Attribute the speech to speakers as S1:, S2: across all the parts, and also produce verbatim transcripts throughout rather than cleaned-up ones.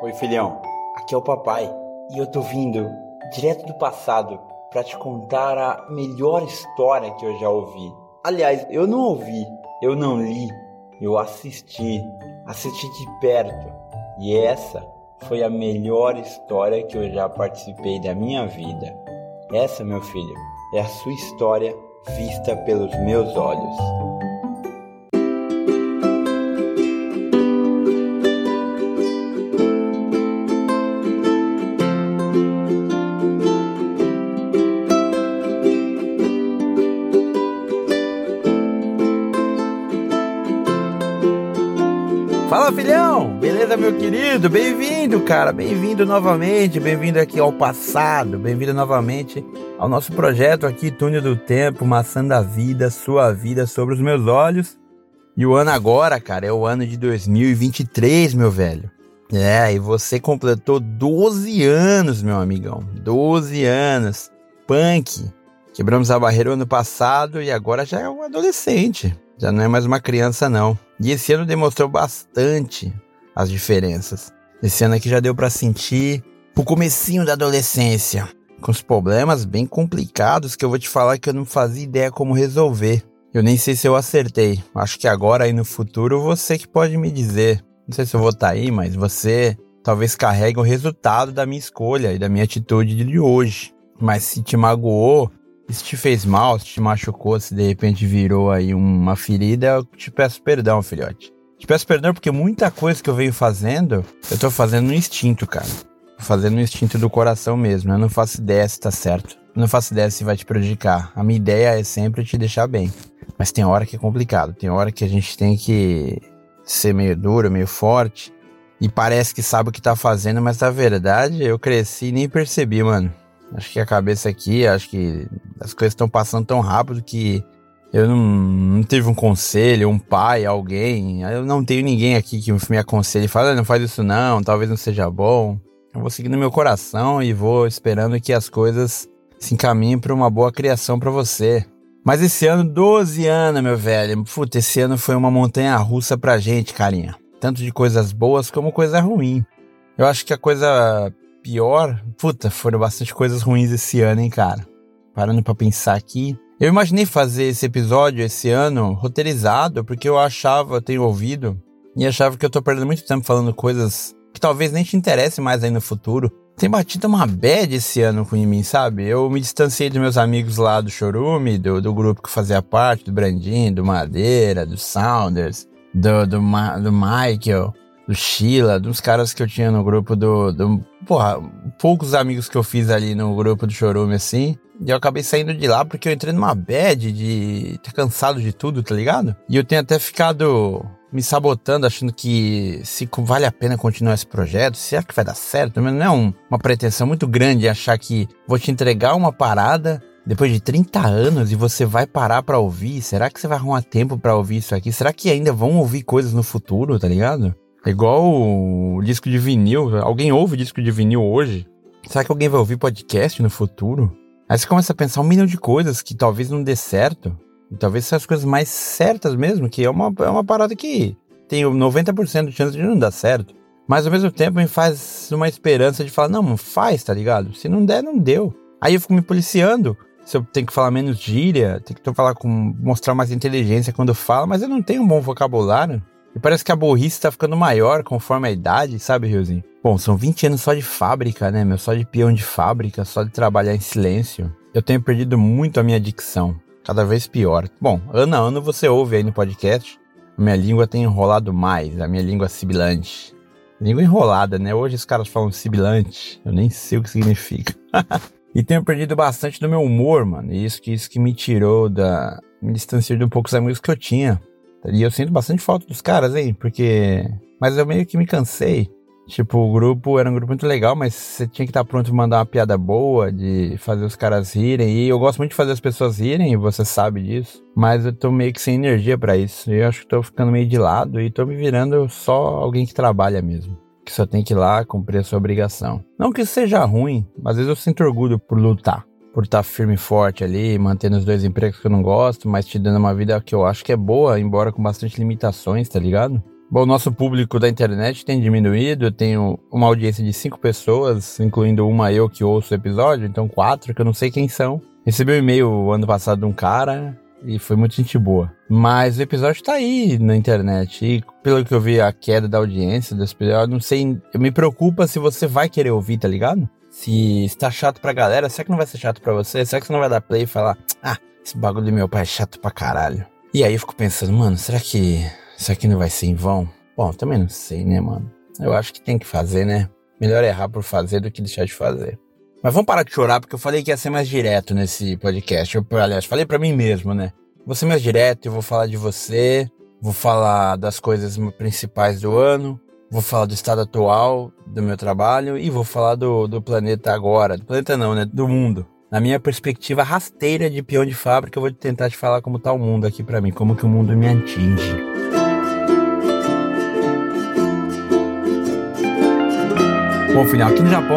S1: Oi, filhão, aqui é o papai e eu tô vindo direto do passado pra te contar a melhor história que eu já ouvi. Aliás, eu não ouvi, eu não li, eu assisti, assisti de perto. E essa foi a melhor história que eu já participei da minha vida. Essa, meu filho, é a sua história vista pelos meus olhos.
S2: Fala, filhão! Beleza, meu querido? Bem-vindo, cara! Bem-vindo novamente, bem-vindo aqui ao passado, bem-vindo novamente ao nosso projeto aqui, Túnel do Tempo, Maçã da Vida, sua vida sobre os meus olhos. E o ano agora, cara, é o ano de dois mil e vinte e três, meu velho. É, e você completou doze anos, meu amigão. doze anos. Punk. Quebramos a barreira ano passado e agora já é um adolescente. Já não é mais uma criança, não. E esse ano demonstrou bastante as diferenças. Esse ano aqui já deu pra sentir o comecinho da adolescência, com os problemas bem complicados que eu vou te falar que eu não fazia ideia como resolver. Eu nem sei se eu acertei. Acho que agora aí no futuro você que pode me dizer. Não sei se eu vou estar aí, mas você talvez carregue o resultado da minha escolha e da minha atitude de hoje. Mas se te magoou, se te fez mal, se te machucou, se de repente virou aí uma ferida, eu te peço perdão, filhote. Te peço perdão porque muita coisa que eu venho fazendo, eu tô fazendo no instinto, cara. Tô fazendo no instinto do coração mesmo. Eu não faço ideia se tá certo. Eu não faço ideia se vai te prejudicar. A minha ideia é sempre te deixar bem. Mas tem hora que é complicado. Tem hora que a gente tem que ser meio duro, meio forte. E parece que sabe o que tá fazendo, mas na verdade eu cresci e nem percebi, mano. Acho que a cabeça aqui, acho que as coisas estão passando tão rápido que eu não, não tive um conselho, um pai, alguém. Eu não tenho ninguém aqui que me aconselhe e fala, não faz isso não, talvez não seja bom. Eu vou seguindo meu coração e vou esperando que as coisas se encaminhem para uma boa criação para você. Mas esse ano, doze anos, meu velho. Puta, esse ano foi uma montanha russa pra gente, carinha. Tanto de coisas boas como coisa ruim. Eu acho que a coisa pior, puta, foram bastante coisas ruins esse ano, hein, cara. Parando pra pensar aqui. Eu imaginei fazer esse episódio esse ano roteirizado, porque eu achava, eu tenho ouvido, e achava que eu tô perdendo muito tempo falando coisas que talvez nem te interessem mais aí no futuro. Tem batido uma bad esse ano com mim, sabe? Eu me distanciei dos meus amigos lá do Chorume, do, do grupo que fazia parte, do Brandinho, do Madeira, do Saunders, do, do, Ma, do Michael, do Sheila, dos caras que eu tinha no grupo do, do... Porra, poucos amigos que eu fiz ali no grupo do Chorume, assim. E eu acabei saindo de lá porque eu entrei numa bad de ter cansado de tudo, tá ligado? E eu tenho até ficado me sabotando, achando que se vale a pena continuar esse projeto, será que vai dar certo? Mas não é um, uma pretensão muito grande achar que vou te entregar uma parada depois de trinta anos e você vai parar pra ouvir? Será que você vai arrumar tempo pra ouvir isso aqui? Será que ainda vão ouvir coisas no futuro, tá ligado? É igual o disco de vinil. Alguém ouve disco de vinil hoje? Será que alguém vai ouvir podcast no futuro? Aí você começa a pensar um milhão de coisas que talvez não dê certo. E talvez sejam as coisas mais certas mesmo, que é uma, é uma parada que tem noventa por cento de chance de não dar certo. Mas ao mesmo tempo me faz uma esperança de falar, não, faz, tá ligado? Se não der, não deu. Aí eu fico me policiando. Se eu tenho que falar menos gíria, tenho que falar com, mostrar mais inteligência quando falo, mas eu não tenho um bom vocabulário. E parece que a burrice tá ficando maior conforme a idade, sabe, Riozinho? Bom, são vinte anos só de fábrica, né, meu? Só de peão de fábrica, só de trabalhar em silêncio. Eu tenho perdido muito a minha dicção. Cada vez pior. Bom, ano a ano você ouve aí no podcast. A minha língua tem enrolado mais. A minha língua sibilante. Língua enrolada, né? Hoje os caras falam sibilante. Eu nem sei o que significa. E tenho perdido bastante do meu humor, mano. E isso que, isso que me tirou da... Me distanciou de um pouco dos amigos que eu tinha. E eu sinto bastante falta dos caras, hein? Porque... Mas eu meio que me cansei. Tipo, o grupo era um grupo muito legal, mas você tinha que estar pronto pra mandar uma piada boa, de fazer os caras rirem. E eu gosto muito de fazer as pessoas rirem, e você sabe disso. Mas eu tô meio que sem energia pra isso. E eu acho que tô ficando meio de lado e tô me virando só alguém que trabalha mesmo. Que só tem que ir lá cumprir a sua obrigação. Não que isso seja ruim, mas às vezes eu sinto orgulho por lutar. Por estar firme e forte ali, mantendo os dois empregos que eu não gosto, mas te dando uma vida que eu acho que é boa, embora com bastante limitações, tá ligado? Bom, nosso público da internet tem diminuído, eu tenho uma audiência de cinco pessoas, incluindo uma eu que ouço o episódio, então quatro, que eu não sei quem são. Recebi um e-mail ano passado de um cara e foi muito gente boa. Mas o episódio tá aí na internet e pelo que eu vi a queda da audiência desse episódio, não sei, eu me preocupa se você vai querer ouvir, tá ligado? Se está chato pra galera, será que não vai ser chato pra você? Será que você não vai dar play e falar, ah, esse bagulho do meu pai é chato pra caralho? E aí eu fico pensando, mano, será que isso aqui não vai ser em vão? Bom, também não sei, né, mano? Eu acho que tem que fazer, né? Melhor errar por fazer do que deixar de fazer. Mas vamos parar de chorar, porque eu falei que ia ser mais direto nesse podcast. Eu, aliás, falei pra mim mesmo, né? Vou ser mais direto, eu vou falar de você, vou falar das coisas principais do ano, vou falar do estado atual do meu trabalho e vou falar do, do planeta agora. Do planeta não, né? Do mundo. Na minha perspectiva rasteira de peão de fábrica, eu vou tentar te falar como tá o mundo aqui pra mim, como que o mundo me atinge. Bom, final, aqui no Japão,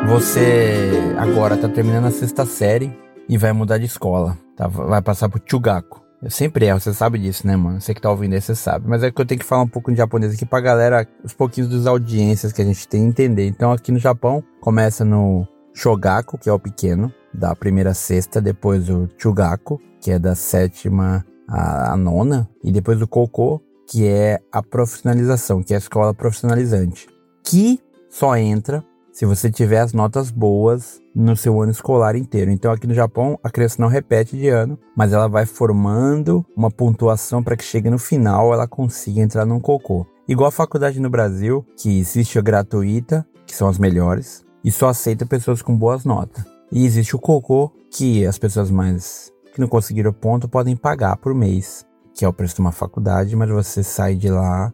S2: você agora tá terminando a sexta série e vai mudar de escola, tá? Vai passar pro Chugaku. Eu sempre erro, você sabe disso, né, mano? Você que tá ouvindo aí, você sabe. Mas é que eu tenho que falar um pouco de japonês aqui pra galera, os pouquinhos das audiências que a gente tem entender. Então, aqui no Japão, começa no Shogaku, que é o pequeno, da primeira a sexta, depois o Chugaku, que é da sétima à nona, e depois o Koko, que é a profissionalização, que é a escola profissionalizante, que só entra se você tiver as notas boas no seu ano escolar inteiro. Então aqui no Japão a criança não repete de ano, mas ela vai formando uma pontuação para que chegue no final ela consiga entrar num Koko. Igual a faculdade no Brasil, que existe a gratuita, que são as melhores, e só aceita pessoas com boas notas. E existe o Koko, que as pessoas mais que não conseguiram ponto podem pagar por mês, que é o preço de uma faculdade, mas você sai de lá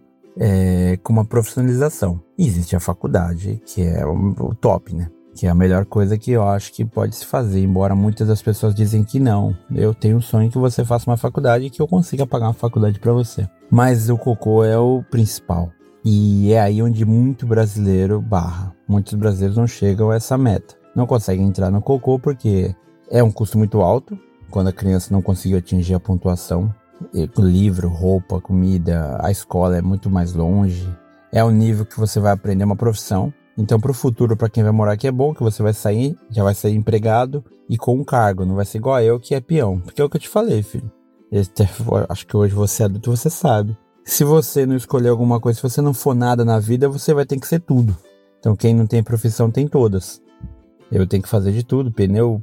S2: é, com uma profissionalização. E existe a faculdade, que é o, o top, né? Que é a melhor coisa que eu acho que pode se fazer, embora muitas das pessoas dizem que não. Eu tenho um sonho que você faça uma faculdade e que eu consiga pagar uma faculdade para você. Mas o Koko é o principal. E é aí onde muito brasileiro barra. Muitos brasileiros não chegam a essa meta. Não conseguem entrar no Koko porque é um custo muito alto. Quando a criança não conseguiu atingir a pontuação. Livro, roupa, comida, a escola é muito mais longe. É o nível que você vai aprender uma profissão. Então pro futuro, para quem vai morar aqui é bom que você vai sair, já vai sair empregado e com um cargo. Não vai ser igual a eu que é peão. Porque é o que eu te falei, filho. Eu acho que hoje você é adulto, você sabe. Se você não escolher alguma coisa, se você não for nada na vida, você vai ter que ser tudo. Então quem não tem profissão tem todas. Eu tenho que fazer de tudo, pneu,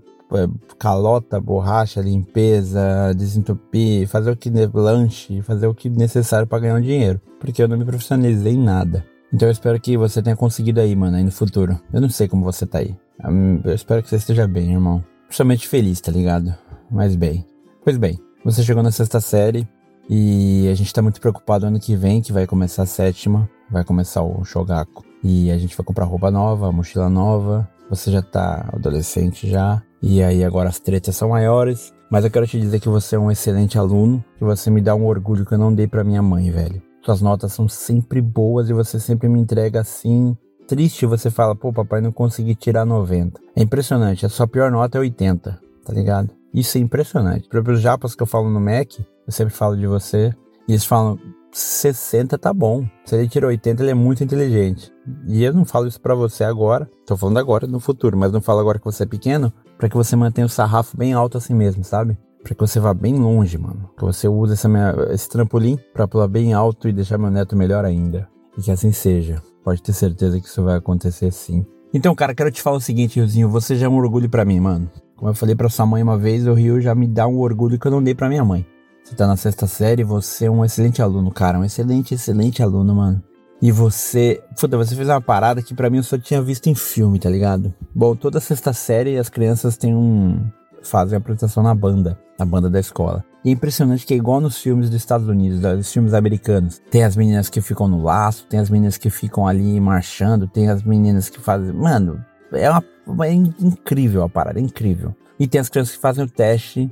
S2: calota, borracha, limpeza, desentupir, fazer o que lanche, fazer o que necessário para ganhar um dinheiro. Porque eu não me profissionalizei em nada. Então eu espero que você tenha conseguido aí, mano, aí no futuro. Eu não sei como você tá aí. Eu espero que você esteja bem, irmão. Principalmente feliz, tá ligado? Mas bem. Pois bem, você chegou na sexta série e a gente tá muito preocupado ano que vem, que vai começar a sétima, vai começar o Shogaku. E a gente vai comprar roupa nova, mochila nova. Você já tá adolescente já. E aí agora as tretas são maiores. Mas eu quero te dizer que você é um excelente aluno. Que você me dá um orgulho que eu não dei pra minha mãe, velho. Suas notas são sempre boas e você sempre me entrega assim. Triste, você fala, pô, papai, não consegui tirar noventa. É impressionante, a sua pior nota é oitenta, tá ligado? Isso é impressionante. Para os japas que eu falo no Mac, eu sempre falo de você. E eles falam, sessenta tá bom. Se ele tirou oitenta, ele é muito inteligente. E eu não falo isso pra você agora. Tô falando agora, no futuro. Mas não falo agora que você é pequeno. Pra que você mantenha o sarrafo bem alto assim mesmo, sabe? Pra que você vá bem longe, mano. Que você use essa minha, esse trampolim pra pular bem alto e deixar meu neto melhor ainda. E que assim seja. Pode ter certeza que isso vai acontecer sim. Então, cara, quero te falar o seguinte, Riozinho. Você já é um orgulho pra mim, mano. Como eu falei pra sua mãe uma vez, o Rio já me dá um orgulho que eu não dei pra minha mãe. Você tá na sexta série, você é um excelente aluno, cara. Um excelente, excelente aluno, mano. E você... Puta, você fez uma parada que pra mim eu só tinha visto em filme, tá ligado? Bom, toda sexta série as crianças têm um... fazem a apresentação na banda. Na banda da escola. E é impressionante que é igual nos filmes dos Estados Unidos, nos filmes americanos. Tem as meninas que ficam no laço, tem as meninas que ficam ali marchando, tem as meninas que fazem... Mano, é, uma... é incrível a parada, é incrível. E tem as crianças que fazem o teste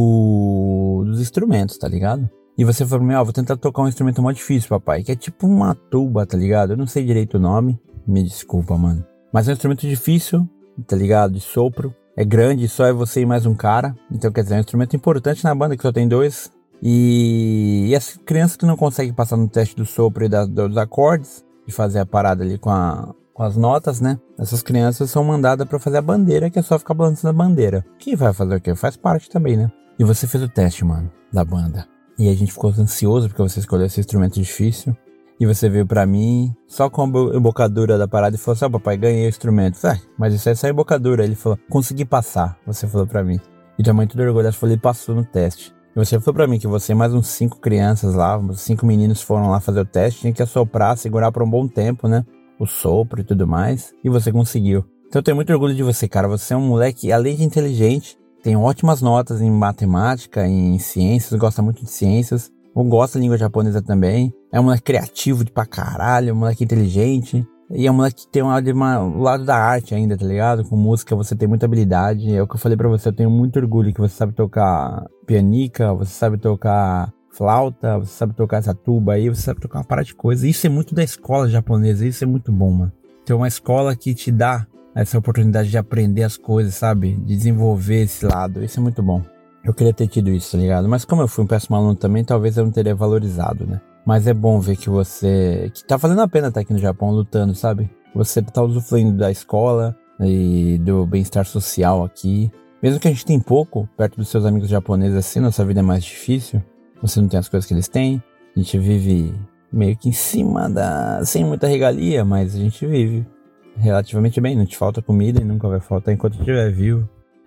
S2: do... dos instrumentos, tá ligado? E você fala, meu, vou tentar tocar um instrumento mais difícil, papai. Que é tipo uma tuba, tá ligado? Eu não sei direito o nome. Me desculpa, mano. Mas é um instrumento difícil, tá ligado? De sopro. É grande, só é você e mais um cara. Então, quer dizer, é um instrumento importante na banda, que só tem dois. E, e as crianças que não conseguem passar no teste do sopro e da, dos acordes, de fazer a parada ali com, a, com as notas, né? Essas crianças são mandadas pra fazer a bandeira, que é só ficar balançando a bandeira. Que vai fazer o quê? Faz parte também, né? E você fez o teste, mano, da banda. E a gente ficou ansioso porque você escolheu esse instrumento difícil. E você veio pra mim, só com a embocadura da parada e falou assim, ó, papai, ganhei o instrumento. Eu falei, ah, mas isso é só embocadura. Ele falou, consegui passar, você falou pra mim. E tua mãe toda orgulhosa falou, ele passou no teste. E você falou pra mim que você e mais uns cinco crianças lá, uns cinco meninos foram lá fazer o teste, tinha que assoprar, segurar por um bom tempo, né? O sopro e tudo mais. E você conseguiu. Então eu tenho muito orgulho de você, cara. Você é um moleque, além de inteligente, tem ótimas notas em matemática, em ciências, gosta muito de ciências. Ou gosta da língua japonesa também. É um moleque criativo de pra caralho, um moleque inteligente. E é um moleque que tem um lado, uma, um lado da arte ainda, tá ligado? Com música você tem muita habilidade. É o que eu falei pra você, eu tenho muito orgulho que você sabe tocar pianica, você sabe tocar flauta, você sabe tocar essa tuba aí, você sabe tocar uma parada de coisa. Isso é muito da escola japonesa, isso é muito bom, mano. Tem uma escola que te dá essa oportunidade de aprender as coisas, sabe? De desenvolver esse lado, isso é muito bom. Eu queria ter tido isso, tá ligado? Mas como eu fui um péssimo aluno também, talvez eu não teria valorizado, né? Mas é bom ver que você... que tá valendo a pena estar aqui no Japão lutando, sabe? Você tá usufruindo da escola e do bem-estar social aqui. Mesmo que a gente tenha pouco, perto dos seus amigos japoneses assim, nossa vida é mais difícil. Você não tem as coisas que eles têm. A gente vive meio que em cima da... sem muita regalia, mas a gente vive relativamente bem. Não te falta comida e nunca vai faltar enquanto estiver vivo.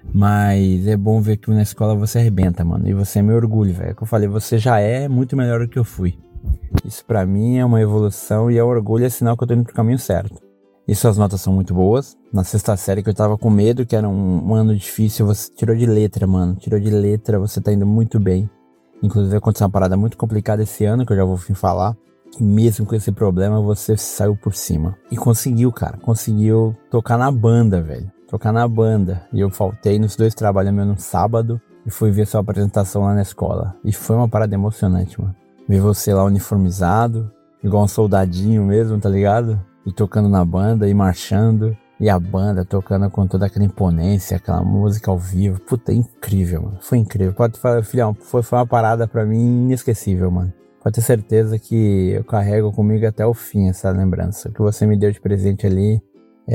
S2: Mas é bom ver que na escola você arrebenta, mano. E você é meu orgulho, velho. Como eu falei, você já é muito melhor do que eu fui. Isso pra mim é uma evolução e é um orgulho, é sinal que eu tô indo pro caminho certo. E suas notas são muito boas. Na sexta série que eu tava com medo, que era um, um ano difícil, você tirou de letra, mano. Tirou de letra, você tá indo muito bem. Inclusive aconteceu uma parada muito complicada esse ano, que eu já vou fim falar. E mesmo com esse problema, você saiu por cima. E conseguiu, cara. Conseguiu tocar na banda, velho. Tocar na banda. E eu faltei nos dois trabalhos meus no sábado e fui ver sua apresentação lá na escola. E foi uma parada emocionante, mano. Ver você lá uniformizado, igual um soldadinho mesmo, tá ligado? E tocando na banda e marchando. E a banda tocando com toda aquela imponência, aquela música ao vivo. Puta, é incrível, mano. Foi incrível. Pode falar, filhão, foi, foi uma parada pra mim inesquecível, mano. Pode ter certeza que eu carrego comigo até o fim essa lembrança. O que você me deu de presente ali é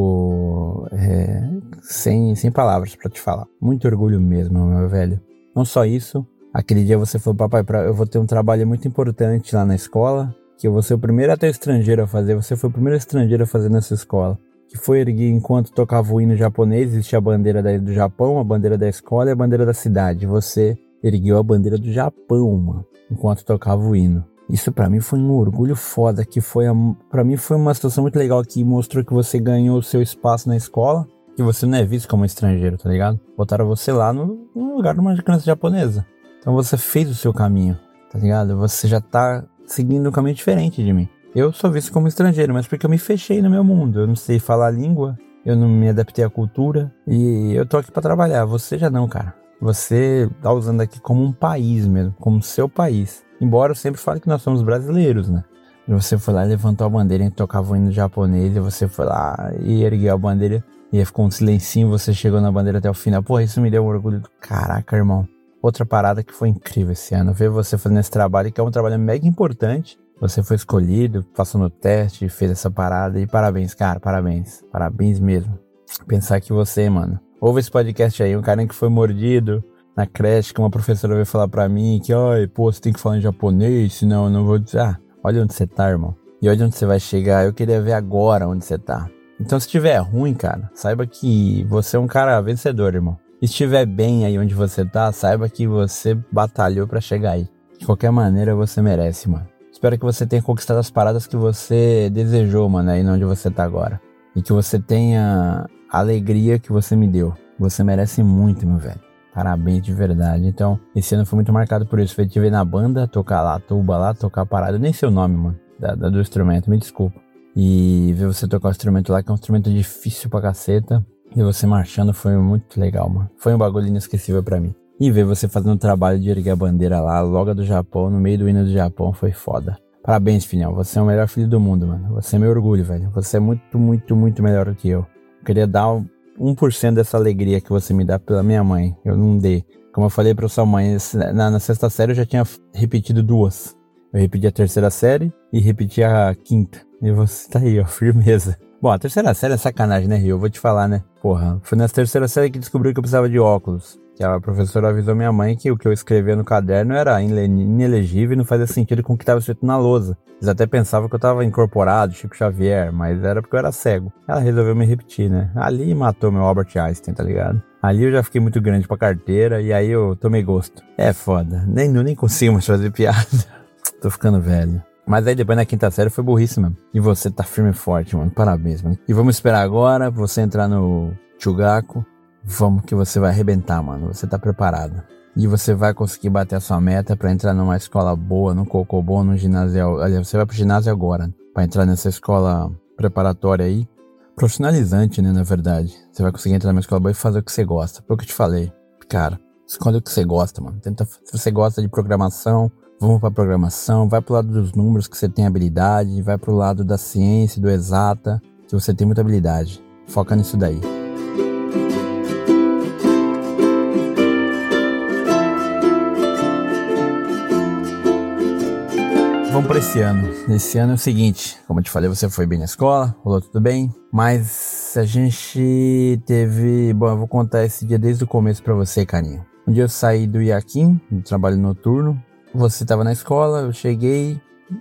S2: algo é, sem, sem palavras pra te falar. Muito orgulho mesmo, meu velho. Não só isso, aquele dia você falou, papai, pra, eu vou ter um trabalho muito importante lá na escola, que eu vou ser o primeiro até estrangeiro a fazer. Você foi o primeiro estrangeiro a fazer nessa escola. Que foi erguer enquanto tocava o hino japonês, existia a bandeira da, do Japão, a bandeira da escola e a bandeira da cidade. Você ergueu a bandeira do Japão, mano, enquanto tocava o hino. Isso pra mim foi um orgulho foda, que foi a, pra mim foi uma situação muito legal que mostrou que você ganhou o seu espaço na escola, que você não é visto como estrangeiro, tá ligado? Botaram você lá no, no lugar de uma criança japonesa. Então você fez o seu caminho, tá ligado? Você já tá seguindo um caminho diferente de mim. Eu sou visto como estrangeiro, mas porque eu me fechei no meu mundo. Eu não sei falar a língua, eu não me adaptei à cultura e eu tô aqui pra trabalhar. Você já não, cara. Você tá usando aqui como um país mesmo, como seu país. Embora eu sempre fale que nós somos brasileiros, né? Você foi lá e levantou a bandeira e tocava o hino japonês, e você foi lá e ergueu a bandeira e aí ficou um silencinho, você chegou na bandeira até o final. Porra, isso me deu um orgulho do caraca, irmão. Outra parada que foi incrível esse ano, ver você fazendo esse trabalho, que é um trabalho mega importante. Você foi escolhido, passou no teste, fez essa parada e parabéns, cara, parabéns. Parabéns mesmo. Pensar que você, mano, ouve esse podcast aí, um cara que foi mordido na creche, que uma professora veio falar pra mim que, ai, pô, você tem que falar em japonês, senão eu não vou dizer. Ah, olha onde você tá, irmão. E olha onde você vai chegar, eu queria ver agora onde você tá. Então se estiver ruim, cara, saiba que você é um cara vencedor, irmão. E se estiver bem aí onde você tá, saiba que você batalhou pra chegar aí. De qualquer maneira, você merece, mano. Espero que você tenha conquistado as paradas que você desejou, mano, aí onde você tá agora. E que você tenha a alegria que você me deu. Você merece muito, meu velho. Parabéns de verdade. Então, esse ano foi muito marcado por isso. Foi te ver na banda, tocar lá, tuba lá, tocar a parada. Eu nem sei o nome, mano, da, da, do instrumento, me desculpa. E ver você tocar o instrumento lá, que é um instrumento difícil pra caceta. E você marchando foi muito legal, mano. Foi um bagulho inesquecível pra mim. E ver você fazendo o trabalho de erguer a bandeira lá, logo do Japão, no meio do hino do Japão, foi foda. Parabéns, filhão. Você é o melhor filho do mundo, mano. Você é meu orgulho, velho. Você é muito, muito, muito melhor do que eu. Eu queria dar um por cento dessa alegria que você me dá pela minha mãe. Eu não dei. Como eu falei pra sua mãe, na, na sexta série eu já tinha repetido duas. Eu repeti a terceira série e repeti a quinta. E você tá aí, ó, firmeza. Bom, a terceira série é sacanagem, né, Rio? Eu vou te falar, né? Porra, foi na terceira série que descobriu que eu precisava de óculos. Que a professora avisou minha mãe que o que eu escrevia no caderno era inelegível e não fazia sentido com o que estava escrito na lousa. Eles até pensavam que eu estava incorporado, Chico Xavier, mas era porque eu era cego. Ela resolveu me repetir, né? Ali matou meu Albert Einstein, tá ligado? Ali eu já fiquei muito grande pra carteira e aí eu tomei gosto. É foda, nem, nem consigo mais fazer piada. Tô ficando velho. Mas aí depois na quinta série foi burrice mesmo. E você tá firme e forte, mano. Parabéns, mano. E vamos esperar agora você entrar no Chugaku. Vamos que você vai arrebentar, mano. Você tá preparado. E você vai conseguir bater a sua meta pra entrar numa escola boa, no Cocobon, no ginásio. Aliás, você vai pro ginásio agora, né? Pra entrar nessa escola preparatória aí. Profissionalizante, né, na verdade. Você vai conseguir entrar numa escola boa e fazer o que você gosta. Foi o que eu te falei. Cara, escolhe o que você gosta, mano. Tenta, se você gosta de programação, vamos pra programação. Vai pro lado dos números que você tem habilidade. Vai pro lado da ciência, do exata, que você tem muita habilidade. Foca nisso daí. Vamos para esse ano. Esse ano é o seguinte, como eu te falei, você foi bem na escola, rolou tudo bem, mas a gente teve... Bom, eu vou contar esse dia desde o começo para você, carinho. Um dia eu saí do Iaquim, do trabalho noturno, você estava na escola, eu cheguei,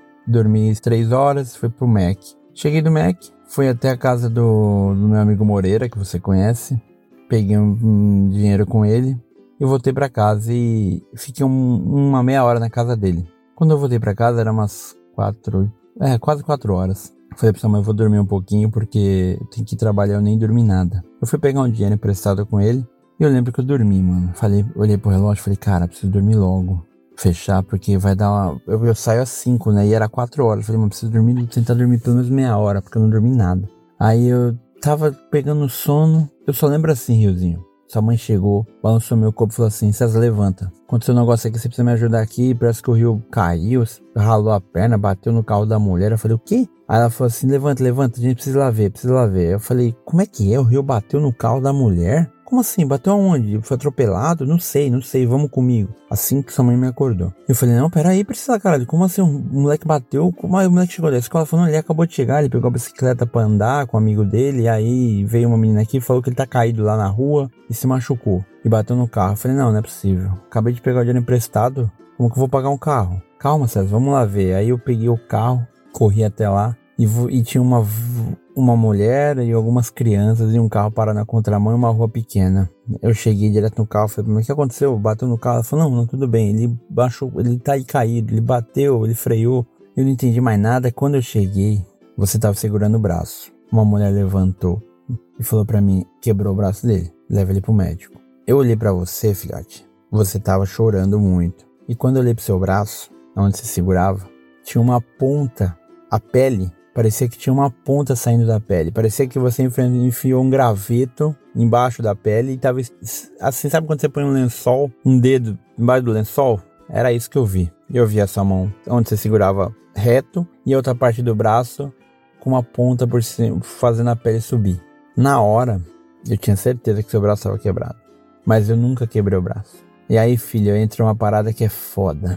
S2: dormi três horas, fui pro Mac. Cheguei do Mac, fui até a casa do, do meu amigo Moreira, que você conhece, peguei um, um dinheiro com ele, e voltei para casa e fiquei um, uma meia hora na casa dele. Quando eu voltei pra casa, era umas quatro... É, quase quatro horas. Falei pra sua mãe, eu vou dormir um pouquinho, porque eu tenho que trabalhar, eu nem dormi nada. Eu fui pegar um dinheiro emprestado com ele, e eu lembro que eu dormi, mano. Falei, olhei pro relógio, falei, cara, preciso dormir logo. Fechar, porque vai dar uma... Eu, eu saio às cinco, né, e era quatro horas. Falei, mano, preciso dormir, tentar dormir pelo menos meia hora, porque eu não dormi nada. Aí eu tava pegando sono, eu só lembro assim, Riozinho. Sua mãe chegou, balançou meu corpo e falou assim, César, levanta. Aconteceu um negócio aqui, você precisa me ajudar aqui, parece que o Rio caiu, ralou a perna, bateu no carro da mulher. Eu falei, o quê? Aí ela falou assim, levanta, levanta, a gente precisa lá ver, precisa lá ver. Eu falei, como é que é? O Rio bateu no carro da mulher? Como assim? Bateu aonde? Foi atropelado? Não sei, não sei, vamos comigo. Assim que sua mãe me acordou. Eu falei, não, peraí, precisa, caralho, como assim? Um moleque bateu? Como aí o moleque chegou da escola? Falou, não, ele acabou de chegar, ele pegou a bicicleta pra andar com um amigo dele, e aí veio uma menina aqui e falou que ele tá caído lá na rua e se machucou. E bateu no carro. Eu falei, não, não é possível. Acabei de pegar o dinheiro emprestado, como que eu vou pagar um carro? Calma, César, vamos lá ver. Aí eu peguei o carro, corri até lá, e, e tinha uma... uma mulher e algumas crianças e um carro parado na contramão e uma rua pequena. Eu cheguei direto no carro, falei, mas o que aconteceu? Bateu no carro? Ela falou, não, não, tudo bem, ele baixou, ele tá aí caído, ele bateu, ele freou. Eu não entendi mais nada. Quando eu cheguei, você tava segurando o braço. Uma mulher levantou e falou pra mim, quebrou o braço dele, leva ele pro médico. Eu olhei pra você, filhote, você tava chorando muito. E quando eu olhei pro seu braço, onde você segurava, tinha uma ponta, a pele, parecia que tinha uma ponta saindo da pele. Parecia que você enfiou um graveto embaixo da pele e tava assim, sabe quando você põe um lençol, um dedo embaixo do lençol? Era isso que eu vi. Eu vi a sua mão onde você segurava reto e a outra parte do braço com uma ponta por cima, fazendo a pele subir. Na hora, eu tinha certeza que seu braço estava quebrado. Mas eu nunca quebrei o braço. E aí, filho, entra uma parada que é foda.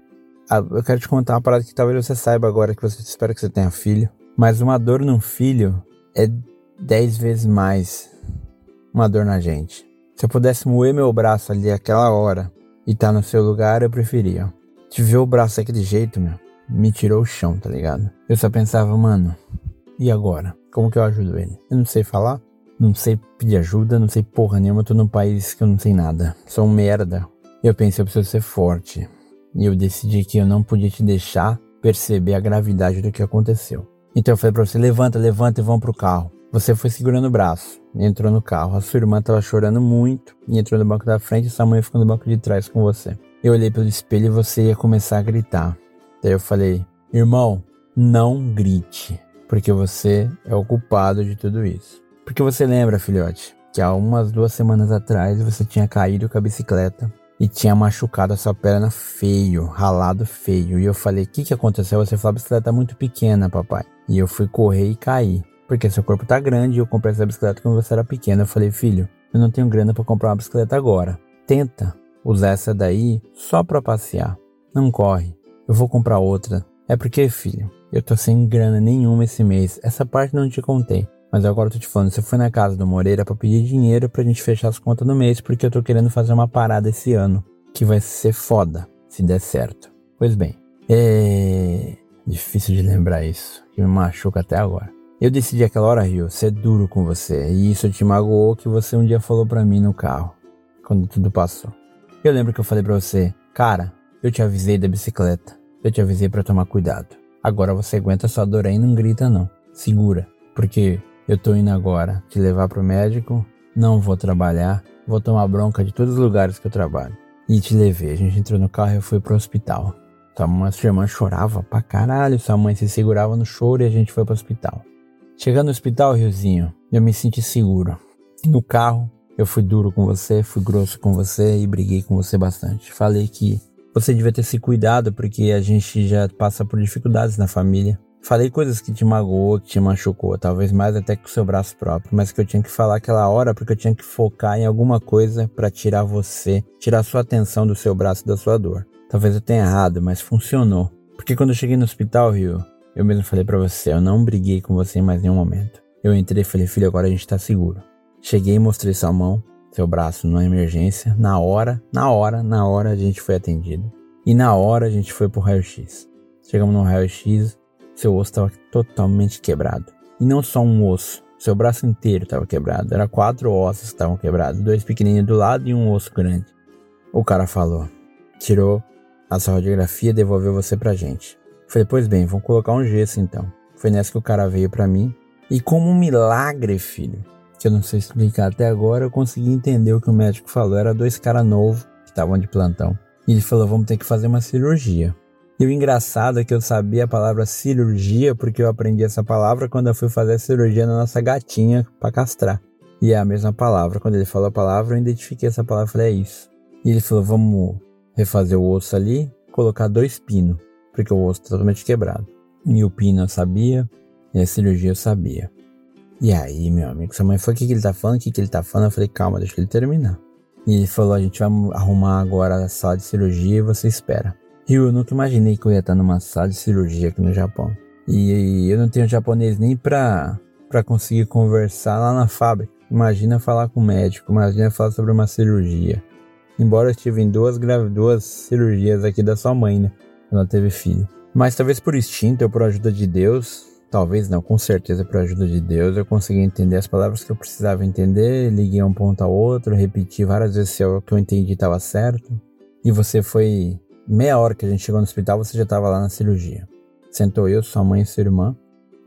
S2: Eu quero te contar uma parada que talvez você saiba agora, que você espera que você tenha filho. Mas uma dor num filho é dez vezes mais uma dor na gente. Se eu pudesse moer meu braço ali aquela hora e tá no seu lugar, eu preferia. Te ver o braço daquele jeito, meu, me tirou o chão, tá ligado? Eu só pensava, mano, e agora? Como que eu ajudo ele? Eu não sei falar, não sei pedir ajuda, não sei porra nenhuma, eu tô num país que eu não sei nada. Sou um merda. Eu pensei, eu preciso ser forte. E eu decidi que eu não podia te deixar perceber a gravidade do que aconteceu. Então eu falei pra você, levanta, levanta e vamos pro carro. Você foi segurando o braço, entrou no carro. A sua irmã tava chorando muito e entrou no banco da frente e sua mãe ficou no banco de trás com você. Eu olhei pelo espelho e você ia começar a gritar. Daí eu falei, irmão, não grite, porque você é o culpado de tudo isso. Porque você lembra, filhote, que há umas duas semanas atrás você tinha caído com a bicicleta e tinha machucado a sua perna feio, ralado feio. E eu falei, o que que aconteceu? Você falou, a bicicleta é muito pequena, papai. E eu fui correr e caí, porque seu corpo tá grande e eu comprei essa bicicleta quando você era pequeno. Eu falei, filho, eu não tenho grana pra comprar uma bicicleta agora. Tenta usar essa daí só pra passear. Não corre, eu vou comprar outra. É porque, filho, eu tô sem grana nenhuma esse mês. Essa parte não te contei. Mas agora eu tô te falando, você foi na casa do Moreira pra pedir dinheiro pra gente fechar as contas no mês, porque eu tô querendo fazer uma parada esse ano, que vai ser foda, se der certo. Pois bem, é difícil de lembrar isso, que me machuca até agora. Eu decidi aquela hora, Rio, ser duro com você, e isso te magoou que você um dia falou pra mim no carro, quando tudo passou. Eu lembro que eu falei pra você, cara, eu te avisei da bicicleta, eu te avisei pra tomar cuidado. Agora você aguenta sua dor aí e não grita não, segura, porque eu tô indo agora te levar pro médico, não vou trabalhar, vou tomar bronca de todos os lugares que eu trabalho. E te levei, a gente entrou no carro e eu fui pro hospital. Sua, mãe, sua irmã chorava pra caralho, sua mãe se segurava no choro e a gente foi pro hospital. Chegando no hospital, Riozinho, eu me senti seguro. No carro, eu fui duro com você, fui grosso com você e briguei com você bastante. Falei que você devia ter se cuidado porque a gente já passa por dificuldades na família. Falei coisas que te magoou, que te machucou, talvez mais até que o seu braço próprio, mas que eu tinha que falar aquela hora porque eu tinha que focar em alguma coisa pra tirar você, tirar sua atenção do seu braço e da sua dor. Talvez eu tenha errado, mas funcionou. Porque quando eu cheguei no hospital, Rio, eu mesmo falei pra você, eu não briguei com você em mais nenhum momento. Eu entrei e falei, filho, agora a gente tá seguro. Cheguei e mostrei sua mão, seu braço numa emergência, na hora, na hora, na hora a gente foi atendido. E na hora a gente foi pro raio-x. Chegamos no raio-x, seu osso estava totalmente quebrado. E não só um osso, seu braço inteiro estava quebrado. Era quatro ossos que estavam quebrados, dois pequenininhos do lado e um osso grande. O cara falou, tirou a sua radiografia e devolveu você pra gente. Falei, pois bem, vamos colocar um gesso então. Foi nessa que o cara veio pra mim. E como um milagre, filho, que eu não sei explicar até agora, eu consegui entender o que o médico falou. Era dois caras novos que estavam de plantão. E ele falou, vamos ter que fazer uma cirurgia. E o engraçado é que eu sabia a palavra cirurgia porque eu aprendi essa palavra quando eu fui fazer a cirurgia na nossa gatinha pra castrar. E é a mesma palavra. Quando ele falou a palavra, eu identifiquei essa palavra e falei, é isso. E ele falou, vamos refazer o osso ali, colocar dois pinos, porque o osso tá totalmente quebrado. E o pino eu sabia, e a cirurgia eu sabia. E aí, meu amigo, sua mãe falou, o que, que ele tá falando, o que, que ele tá falando? Eu falei, calma, deixa ele terminar. E ele falou, a gente vai arrumar agora a sala de cirurgia e você espera. E eu nunca imaginei que eu ia estar numa sala de cirurgia aqui no Japão. E eu não tenho japonês nem pra, pra conseguir conversar lá na fábrica. Imagina falar com o médico, imagina falar sobre uma cirurgia. Embora eu estive em duas, grav- duas cirurgias aqui da sua mãe, né? Ela teve filho. Mas talvez por instinto ou por ajuda de Deus, talvez não, com certeza por ajuda de Deus, eu consegui entender as palavras que eu precisava entender, liguei um ponto ao outro, repeti várias vezes se o que eu entendi estava certo. E você foi... Meia hora que a gente chegou no hospital, você já estava lá na cirurgia. Sentou eu, sua mãe e sua irmã.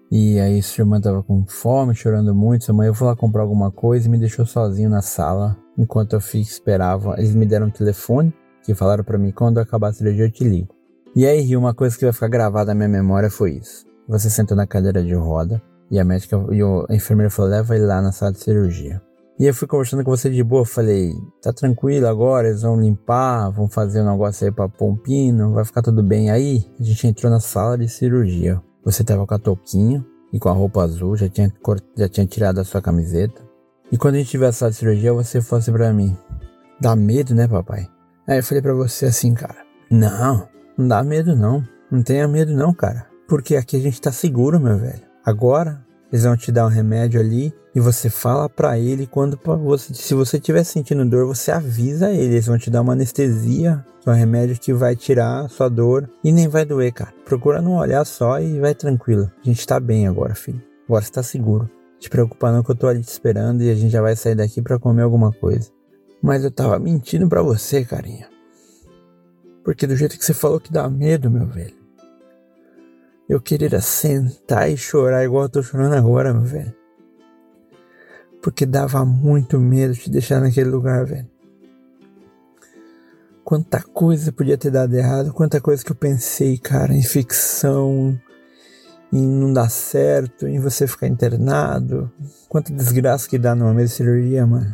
S2: E aí sua irmã estava com fome, chorando muito. Sua mãe, eu fui lá comprar alguma coisa e me deixou sozinho na sala. Enquanto eu fiquei, esperava. Eles me deram um telefone, que falaram pra mim, quando acabar a cirurgia eu te ligo. E aí, Rio, uma coisa que vai ficar gravada na minha memória foi isso. Você sentou na cadeira de roda e a médica e a enfermeira falou, leva ele lá na sala de cirurgia. E eu fui conversando com você de boa, falei, tá tranquilo agora, eles vão limpar, vão fazer um negócio aí pra pôr um pino, vai ficar tudo bem. Aí, a gente entrou na sala de cirurgia. Você tava com a touquinha e com a roupa azul, já tinha, já tinha tirado a sua camiseta. E quando a gente tiver a sala de cirurgia, você falou assim pra mim, dá medo, né, papai? Aí eu falei pra você assim, cara, não, não dá medo não, não tenha medo não, cara. Porque aqui a gente tá seguro, meu velho. Agora, eles vão te dar um remédio ali e você fala pra ele quando você, se você estiver sentindo dor, você avisa ele. Eles vão te dar uma anestesia, um remédio que vai tirar a sua dor e nem vai doer, cara. Procura não olhar só e vai tranquilo. A gente tá bem agora, filho. Agora você tá seguro. Não te preocupa não que eu tô ali te esperando e a gente já vai sair daqui pra comer alguma coisa. Mas eu tava mentindo pra você, carinha. Porque do jeito que você falou que dá medo, meu velho, eu queria sentar e chorar igual eu tô chorando agora, meu velho. Porque dava muito medo de te deixar naquele lugar, velho. Quanta coisa podia ter dado errado, quanta coisa que eu pensei, cara, em ficção, em não dar certo, em você ficar internado. Quanta desgraça que dá numa mesa de cirurgia, mano.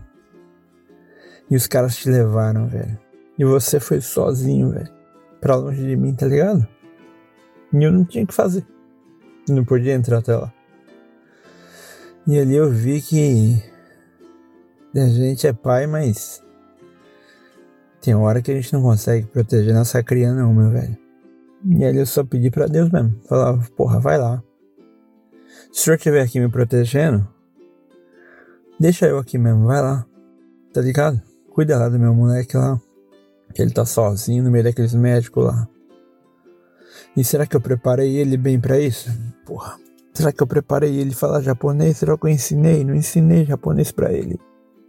S2: E os caras te levaram, velho. E você foi sozinho, velho. Pra longe de mim, tá ligado? E eu não tinha o que fazer. Não podia entrar até lá. E ali eu vi que a gente é pai, mas Tem hora que a gente não consegue proteger nossa cria não, meu velho. E aí eu só pedi pra Deus mesmo. Falava, porra, vai lá. Se o senhor estiver aqui me protegendo, deixa eu aqui mesmo, vai lá. Tá ligado? Cuida lá do meu moleque lá. Que ele tá sozinho no meio daqueles médicos lá. E será que eu preparei ele bem pra isso? Porra. Será que eu preparei ele falar japonês? Será que eu ensinei? Não ensinei japonês pra ele.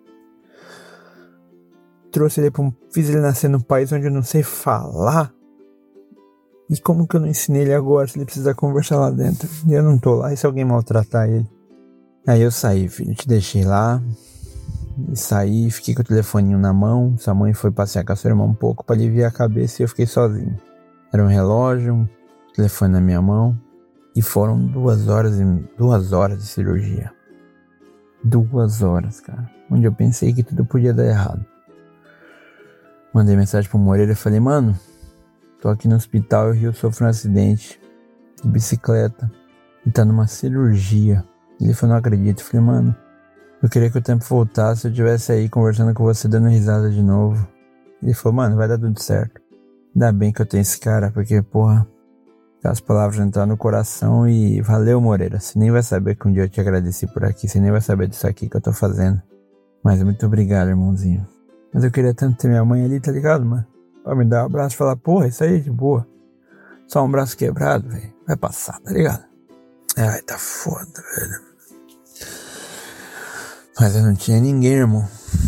S2: Trouxe ele pra um... Fiz ele nascer num país onde eu não sei falar. E como que eu não ensinei ele agora se ele precisa conversar lá dentro? E eu não tô lá, e se alguém maltratar ele? Aí eu saí, filho, te deixei lá. E saí, fiquei com o telefoninho na mão. Sua mãe foi passear com a sua irmã um pouco pra aliviar a cabeça e eu fiquei sozinho. Era um relógio, um telefone na minha mão. E foram duas horas e duas horas de cirurgia. Duas horas, cara. Onde eu pensei que tudo podia dar errado. Mandei mensagem pro Moreira e falei, mano, tô aqui no hospital e o Rio sofreu um acidente de bicicleta e tá numa cirurgia. Ele falou, não acredito. Eu falei, mano, eu queria que o tempo voltasse, eu estivesse aí conversando com você, dando risada de novo. Ele falou, mano, vai dar tudo certo. Ainda bem que eu tenho esse cara, porque, porra, as palavras entraram no coração e valeu, Moreira. Você nem vai saber que um dia eu te agradeci por aqui, você nem vai saber disso aqui que eu tô fazendo. Mas muito obrigado, irmãozinho. Mas eu queria tanto ter minha mãe ali, tá ligado, mano? Pra me dar um abraço e falar, porra, isso aí é de boa. Só um braço quebrado, velho. Vai passar, tá ligado? Ai, tá foda, velho. Mas eu não tinha ninguém, irmão.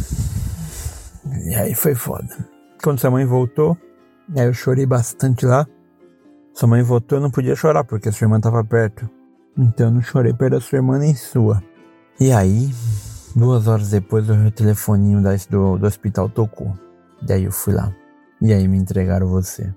S2: E aí foi foda. Quando sua mãe voltou, aí eu chorei bastante lá. Sua mãe voltou, eu não podia chorar, porque a sua irmã tava perto. Então eu não chorei perto da sua irmã nem sua. E aí, duas horas depois, o telefoninho do, do hospital tocou. Daí eu fui lá. E aí me entregaram você.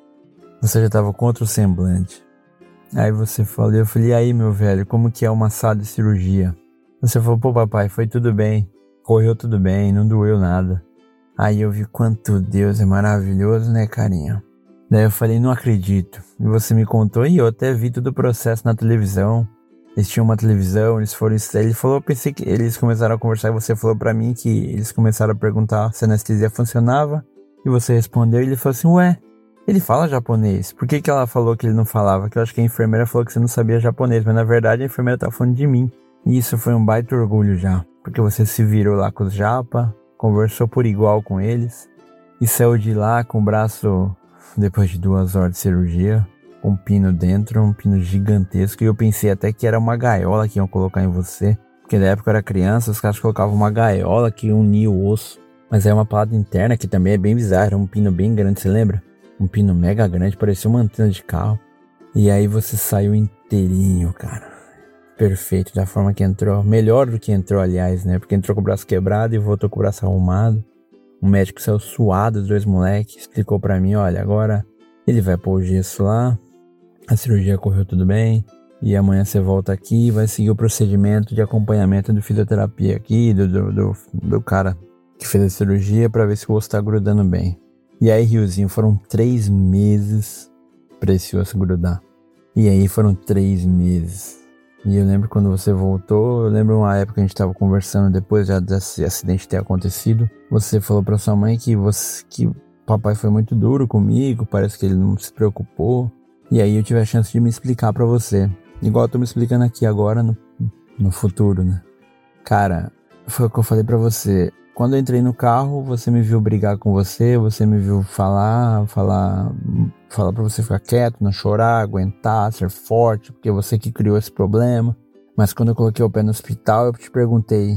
S2: Você já tava com outro semblante. Aí você falou, eu falei, e aí, meu velho, como que é uma sala de cirurgia? Você falou, pô, papai, foi tudo bem. Correu tudo bem, não doeu nada. Aí eu vi quanto Deus é maravilhoso, né, carinha? Daí eu falei, não acredito. E você me contou, e eu até vi todo o processo na televisão. Eles tinham uma televisão, eles foram... Ele falou, eu pensei que eles começaram a conversar e você falou pra mim que eles começaram a perguntar se a anestesia funcionava. E você respondeu e ele falou assim, ué, ele fala japonês. Por que que ela falou que ele não falava? Que eu acho que a enfermeira falou que você não sabia japonês, mas na verdade a enfermeira tá falando de mim. E isso foi um baita orgulho já. Porque você se virou lá com os japa, conversou por igual com eles. E saiu de lá com o braço, depois de duas horas de cirurgia, com um pino dentro, um pino gigantesco. E eu pensei até que era uma gaiola que iam colocar em você. Porque na época eu era criança, os caras colocavam uma gaiola que unia o osso. Mas é uma parada interna que também é bem bizarra. Era um pino bem grande, você lembra? Um pino mega grande, parecia uma antena de carro. E aí você saiu inteirinho, cara. Perfeito, da forma que entrou. Melhor do que entrou, aliás, né? Porque entrou com o braço quebrado e voltou com o braço arrumado. O médico saiu suado, os dois moleques. Explicou pra mim, olha, agora ele vai pôr o gesso lá. A cirurgia correu tudo bem. E amanhã você volta aqui e vai seguir o procedimento de acompanhamento do fisioterapia aqui, do, do, do, do cara que fez a cirurgia, pra ver se o osso tá grudando bem. E aí, Riozinho, foram três meses pra esse osso grudar. E aí foram três meses. E eu lembro quando você voltou, eu lembro uma época que a gente tava conversando depois já desse acidente ter acontecido. Você falou pra sua mãe que, você, que o papai foi muito duro comigo, parece que ele não se preocupou. E aí eu tive a chance de me explicar pra você. Igual eu tô me explicando aqui agora no, no futuro, né? Cara, foi o que eu falei pra você. Quando eu entrei no carro, você me viu brigar com você, você me viu falar, falar, falar pra você ficar quieto, não chorar, aguentar, ser forte, porque você que criou esse problema. Mas quando eu coloquei o pé no hospital, eu te perguntei,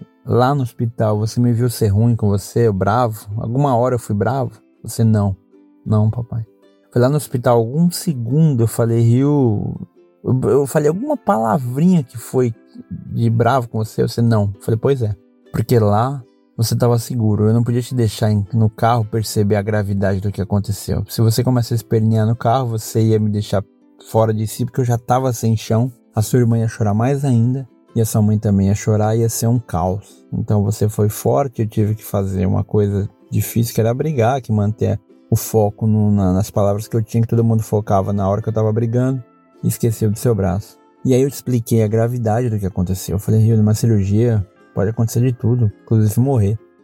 S2: lá no hospital, você me viu ser ruim com você, bravo? Alguma hora eu fui bravo? Você, não. Não, papai. Foi lá no hospital, algum segundo eu falei, Rio... Eu, eu falei alguma palavrinha que foi de bravo com você, você, não. Eu falei, pois é. Porque lá... você estava seguro, eu não podia te deixar no carro perceber a gravidade do que aconteceu. Se você começasse a espernear no carro, você ia me deixar fora de si, porque eu já estava sem chão. A sua irmã ia chorar mais ainda, e a sua mãe também ia chorar, ia ser um caos. Então você foi forte, eu tive que fazer uma coisa difícil, que era brigar, que manter o foco no, na, nas palavras que eu tinha, que todo mundo focava na hora que eu estava brigando, e esqueceu do seu braço. E aí eu te expliquei a gravidade do que aconteceu. Eu falei, Rio, numa cirurgia... pode acontecer de tudo, inclusive morrer.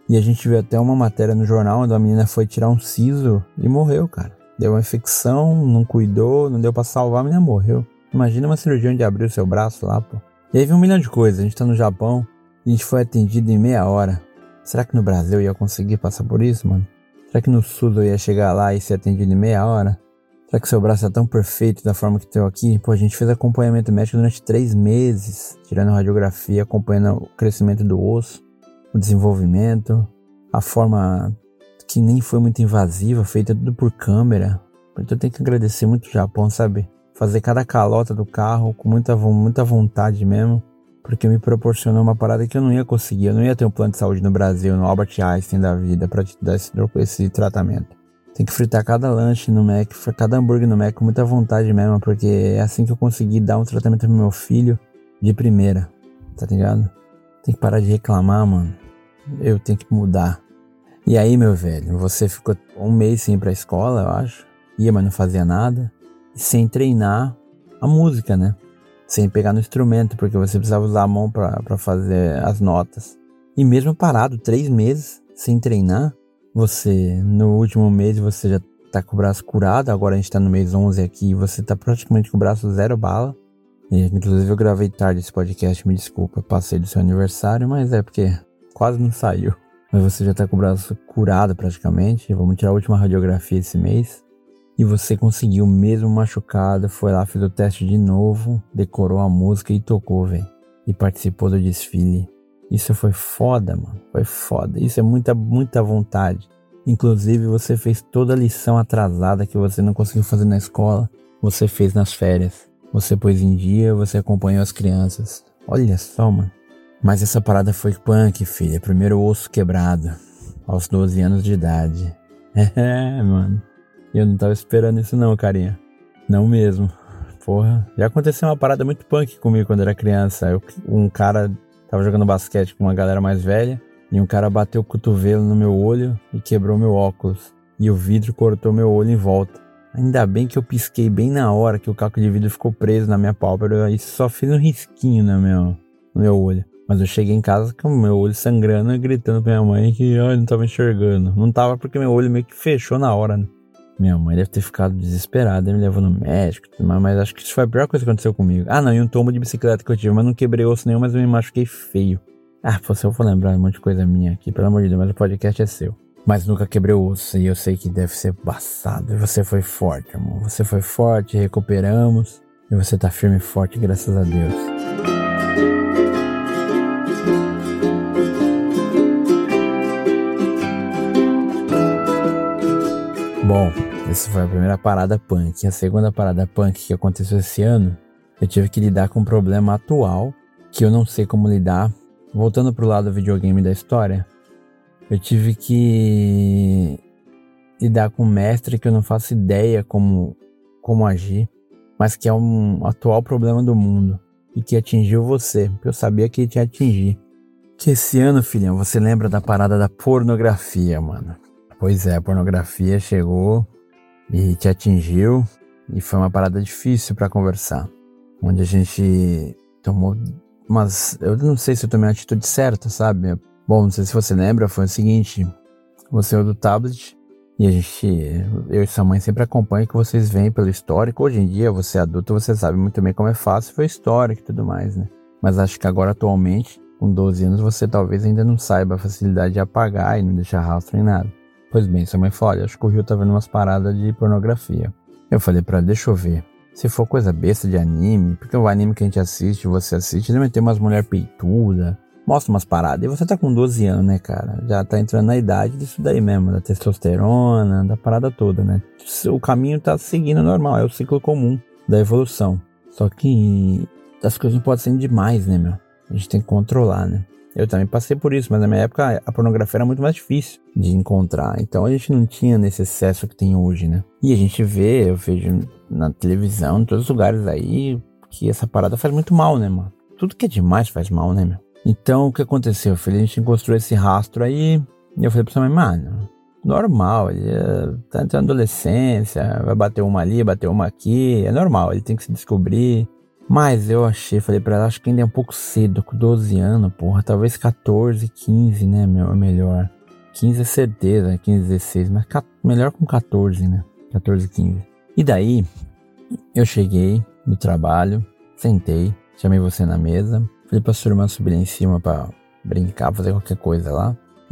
S2: E a gente viu até uma matéria no jornal onde a menina foi tirar um siso e morreu, cara. Deu uma infecção, não cuidou, não deu pra salvar, a menina morreu. Imagina uma cirurgia onde abriu o seu braço lá, pô. E aí vem um milhão de coisas. A gente tá no Japão e a gente foi atendido em meia hora. Será que no Brasil eu ia conseguir passar por isso, mano? Será que no Sul eu ia chegar lá e ser atendido em meia hora? Será que seu braço é tão perfeito da forma que tem aqui? Pô, a gente fez acompanhamento médico durante três meses, tirando radiografia, acompanhando o crescimento do osso, o desenvolvimento, a forma que nem foi muito invasiva, feita tudo por câmera. Então eu tenho que agradecer muito o Japão, sabe? Fazer cada calota do carro com muita, muita vontade mesmo, porque me proporcionou uma parada que eu não ia conseguir. Eu não ia ter um plano de saúde no Brasil, no Albert Einstein da vida, pra te dar esse, esse tratamento. Tem que fritar cada lanche no Mac, cada hambúrguer no Mac com muita vontade mesmo, porque é assim que eu consegui dar um tratamento pro meu filho de primeira, tá ligado? Tem que parar de reclamar, mano. Eu tenho que mudar. E aí, meu velho, você ficou um mês sem ir pra escola, eu acho. Ia, mas não fazia nada. E sem treinar a música, né? Sem pegar no instrumento, porque você precisava usar a mão pra, pra fazer as notas. E mesmo parado, três meses sem treinar, você, no último mês, você já tá com o braço curado. Agora a gente tá no mês onze aqui e você tá praticamente com o braço zero bala. E, inclusive eu gravei tarde esse podcast, me desculpa, passei do seu aniversário, mas é porque quase não saiu. Mas você já tá com o braço curado praticamente. Vamos tirar a última radiografia esse mês. E você conseguiu, mesmo machucado, foi lá, fez o teste de novo, decorou a música e tocou, velho. E participou do desfile. Isso foi foda, mano. Foi foda. Isso é muita, muita vontade. Inclusive, você fez toda a lição atrasada que você não conseguiu fazer na escola. Você fez nas férias. Você pôs em dia, você acompanhou as crianças. Olha só, mano. Mas essa parada foi punk, filha. Primeiro osso quebrado. Aos doze anos de idade. É, mano. Eu não tava esperando isso não, carinha. Não mesmo. Porra. Já aconteceu uma parada muito punk comigo quando era criança. Eu, um cara... Tava jogando basquete com uma galera mais velha e um cara bateu o cotovelo no meu olho e quebrou meu óculos. E o vidro cortou meu olho em volta. Ainda bem que eu pisquei bem na hora que o caco de vidro ficou preso na minha pálpebra e só fiz um risquinho no meu, no meu olho. Mas eu cheguei em casa com o meu olho sangrando e gritando pra minha mãe que ai, não tava enxergando. Não tava porque meu olho meio que fechou na hora, né? Minha mãe deve ter ficado desesperada, me levou no médico, mas acho que isso foi a pior coisa que aconteceu comigo. Ah, não, e um tombo de bicicleta que eu tive, mas não quebrei osso nenhum, mas eu me machuquei feio. Ah, pô, se eu for lembrar um monte de coisa minha aqui, pelo amor de Deus, mas o podcast é seu. Mas nunca quebrei o osso e eu sei que deve ser passado. E você foi forte, irmão. Você foi forte, recuperamos. E você tá firme e forte, graças a Deus. Bom, essa foi a primeira parada punk. A segunda parada punk que aconteceu esse ano, eu tive que lidar com um problema atual que eu não sei como lidar. Voltando pro lado do videogame da história, eu tive que lidar com um mestre que eu não faço ideia como, como agir, mas que é um atual problema do mundo e que atingiu você, porque eu sabia que ia te atingir. Que esse ano, filhão, você lembra da parada da pornografia, mano? Pois é, a pornografia chegou e te atingiu e foi uma parada difícil pra conversar, onde a gente tomou umas... Eu não sei se eu tomei a atitude certa, sabe? Bom, não sei se você lembra, foi o seguinte, você é do tablet e a gente, eu e sua mãe sempre acompanham que vocês veem pelo histórico. Hoje em dia, você é adulto, você sabe muito bem como é fácil, foi histórico e tudo mais, né? Mas acho que agora, atualmente, com doze anos, você talvez ainda não saiba a facilidade de apagar e não deixar rastro em nada. Pois bem, sua mãe falou, olha, acho que o Rio tá vendo umas paradas de pornografia. Eu falei pra ela, deixa eu ver. Se for coisa besta de anime, porque o anime que a gente assiste, você assiste, ele vai ter umas mulher peituda, mostra umas paradas. E você tá com doze anos, né, cara? Já tá entrando na idade disso daí mesmo, da testosterona, da parada toda, né? O caminho tá seguindo normal, é o ciclo comum da evolução. Só que as coisas não podem ser demais, né, meu? A gente tem que controlar, né? Eu também passei por isso, mas na minha época a pornografia era muito mais difícil de encontrar. Então a gente não tinha nesse excesso que tem hoje, né? E a gente vê, eu vejo na televisão, em todos os lugares aí, que essa parada faz muito mal, né, mano? Tudo que é demais faz mal, né, meu? Então o que aconteceu, filho? A gente encontrou esse rastro aí, e eu falei pra sua mãe, mano, normal, ele tá entrando na adolescência, vai bater uma ali, bater uma aqui, é normal, ele tem que se descobrir. Mas eu achei, falei pra ela, acho que ainda é um pouco cedo, com doze anos, porra, talvez catorze, quinze, né, meu, melhor. quinze é certeza, quinze, dezesseis, mas melhor com catorze, né? catorze, quinze. E daí, eu cheguei no trabalho, sentei, chamei você na mesa, falei pra sua irmã subir lá em cima pra brincar, fazer qualquer coisa lá.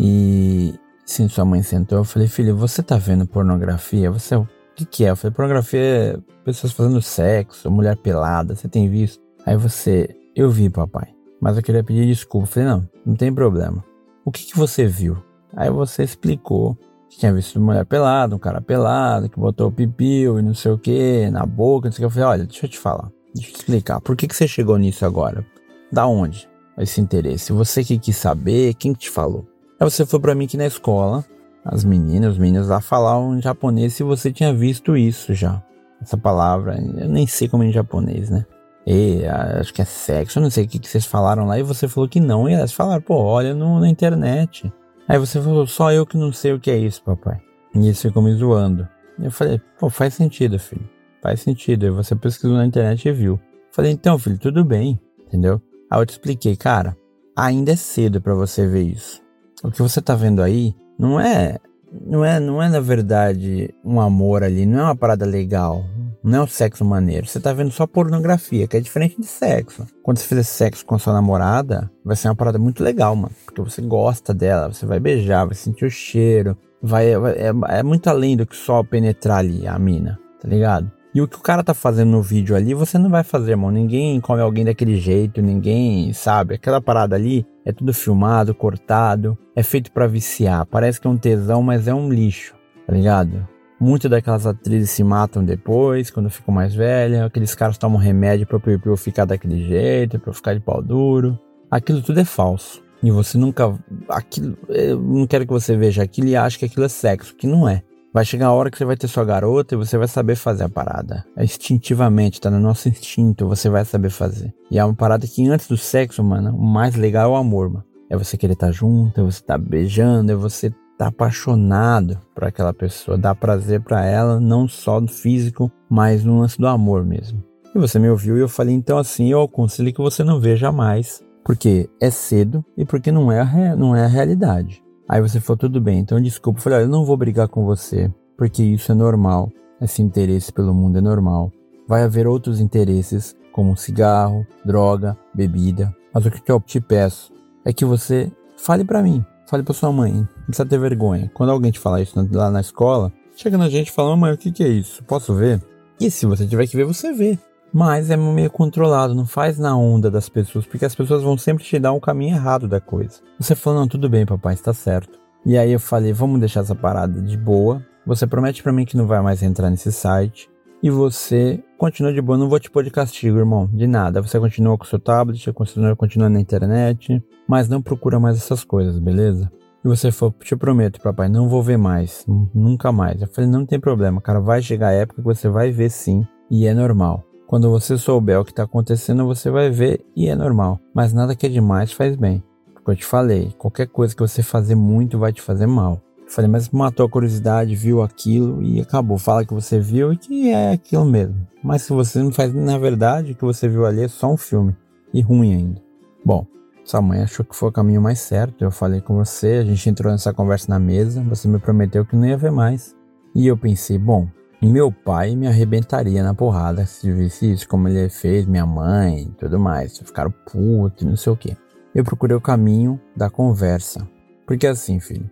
S2: E sim, sua mãe sentou, eu falei, filho, você tá vendo pornografia? Você, o que que é? Eu falei, pornografia é pessoas fazendo sexo, mulher pelada, você tem visto? Aí você, eu vi, papai, mas eu queria pedir desculpa. Eu falei, não, não tem problema. O que que você viu? Aí você explicou que tinha visto uma mulher pelada, um cara pelado, que botou o pipiu e não sei o que, na boca, não sei o que. Eu falei, olha, deixa eu te falar, deixa eu te explicar. Por que que você chegou nisso agora? Da onde? Esse interesse? Você que quis saber, quem que te falou? Aí você falou pra mim que na escola, as meninas, os meninos lá falavam em japonês se você tinha visto isso já. Essa palavra, eu nem sei como é em japonês, né? E, acho que é sexo, eu não sei o que, que vocês falaram lá. E você falou que não, e elas falaram, pô, olha no, na internet. Aí você falou, só eu que não sei o que é isso, papai. E isso ficou me zoando. Eu falei, pô, faz sentido, filho. Faz sentido. Aí você pesquisou na internet e viu. Eu falei, então, filho, tudo bem, entendeu? Aí eu te expliquei, cara, ainda é cedo pra você ver isso. O que você tá vendo aí não é, não é, não é na verdade um amor ali, não é uma parada legal, não é um sexo maneiro. Você tá vendo só pornografia, que é diferente de sexo. Quando você fizer sexo com a sua namorada, vai ser uma parada muito legal, mano, porque você gosta dela, você vai beijar, vai sentir o cheiro, vai, vai é, é muito além do que só penetrar ali a mina, tá ligado? E o que o cara tá fazendo no vídeo ali, você não vai fazer, irmão. Ninguém come alguém daquele jeito, ninguém, sabe? Aquela parada ali é tudo filmado, cortado, é feito pra viciar. Parece que é um tesão, mas é um lixo, tá ligado? Muitas daquelas atrizes se matam depois, quando ficam mais velhas. Aqueles caras tomam remédio pra eu ficar daquele jeito, pra eu ficar de pau duro. Aquilo tudo é falso. E você nunca... Aquilo, eu não quero que você veja aquilo e ache que aquilo é sexo, que não é. Vai chegar a hora que você vai ter sua garota e você vai saber fazer a parada. É instintivamente, tá no nosso instinto, você vai saber fazer. E é uma parada que antes do sexo, mano, o mais legal é o amor, mano. É você querer estar junto, é você estar beijando, é você estar apaixonado por aquela pessoa. Dar prazer pra ela, não só no físico, mas no lance do amor mesmo. E você me ouviu e eu falei, então assim, eu aconselho que você não veja mais. Porque é cedo e porque não é a, re... não é a realidade. Aí você falou, tudo bem, então desculpa. Eu falei, olha, eu não vou brigar com você, porque isso é normal. Esse interesse pelo mundo é normal. Vai haver outros interesses, como cigarro, droga, bebida. Mas o que eu te peço é que você fale pra mim, fale pra sua mãe. Não precisa ter vergonha. Quando alguém te falar isso lá na escola, chega na gente e fala, mãe, o que que é isso? Posso ver? E se você tiver que ver, você vê. Mas é meio controlado, não faz na onda das pessoas, porque as pessoas vão sempre te dar um caminho errado da coisa. Você falou, não, tudo bem, papai, está certo. E aí eu falei, vamos deixar essa parada de boa. Você promete pra mim que não vai mais entrar nesse site. E você continua de boa, não vou te pôr de castigo, irmão, de nada. Você continua com o seu tablet, continua, continua na internet, mas não procura mais essas coisas, beleza? E você falou, te prometo, papai, não vou ver mais, nunca mais. Eu falei, não tem problema, cara, vai chegar a época que você vai ver sim, e é normal. Quando você souber o que está acontecendo, você vai ver e é normal. Mas nada que é demais faz bem. Porque eu te falei, qualquer coisa que você fazer muito vai te fazer mal. Eu falei, mas matou a curiosidade, viu aquilo e acabou. Fala que você viu e que é aquilo mesmo. Mas se você não faz, na verdade, o que você viu ali é só um filme. E ruim ainda. Bom, sua mãe achou que foi o caminho mais certo. Eu falei com você, a gente entrou nessa conversa na mesa. Você me prometeu que não ia ver mais. E eu pensei, bom... E meu pai me arrebentaria na porrada se visse isso, como ele fez, minha mãe e tudo mais. Ficaram putos, não sei o que. Eu procurei o caminho da conversa. Porque assim, filho,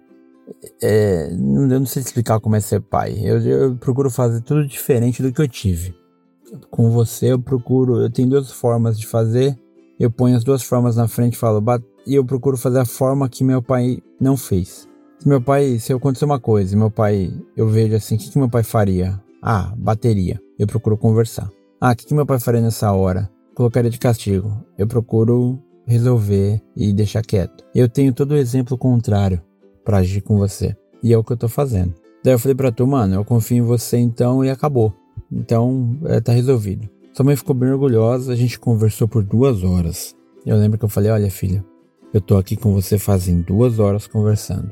S2: é, eu não sei explicar como é ser pai. Eu, eu procuro fazer tudo diferente do que eu tive. Com você eu procuro, eu tenho duas formas de fazer. Eu ponho as duas formas na frente e falo, e eu procuro fazer a forma que meu pai não fez. Se meu pai, se eu acontecer uma coisa, meu pai, eu vejo assim, o que, que meu pai faria? Ah, bateria. Eu procuro conversar. Ah, o que, que meu pai faria nessa hora? Colocaria de castigo. Eu procuro resolver e deixar quieto. Eu tenho todo o exemplo contrário pra agir com você. E é o que eu tô fazendo. Daí eu falei pra tu, mano, eu confio em você então e acabou. Então, é, tá resolvido. Sua mãe ficou bem orgulhosa, a gente conversou por duas horas. Eu lembro que eu falei, olha filha, eu tô aqui com você fazem duas horas conversando.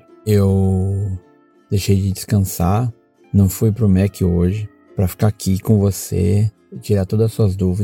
S2: Eu deixei de descansar, não fui pro Mac hoje, pra ficar aqui com você, tirar todas as suas dúvidas.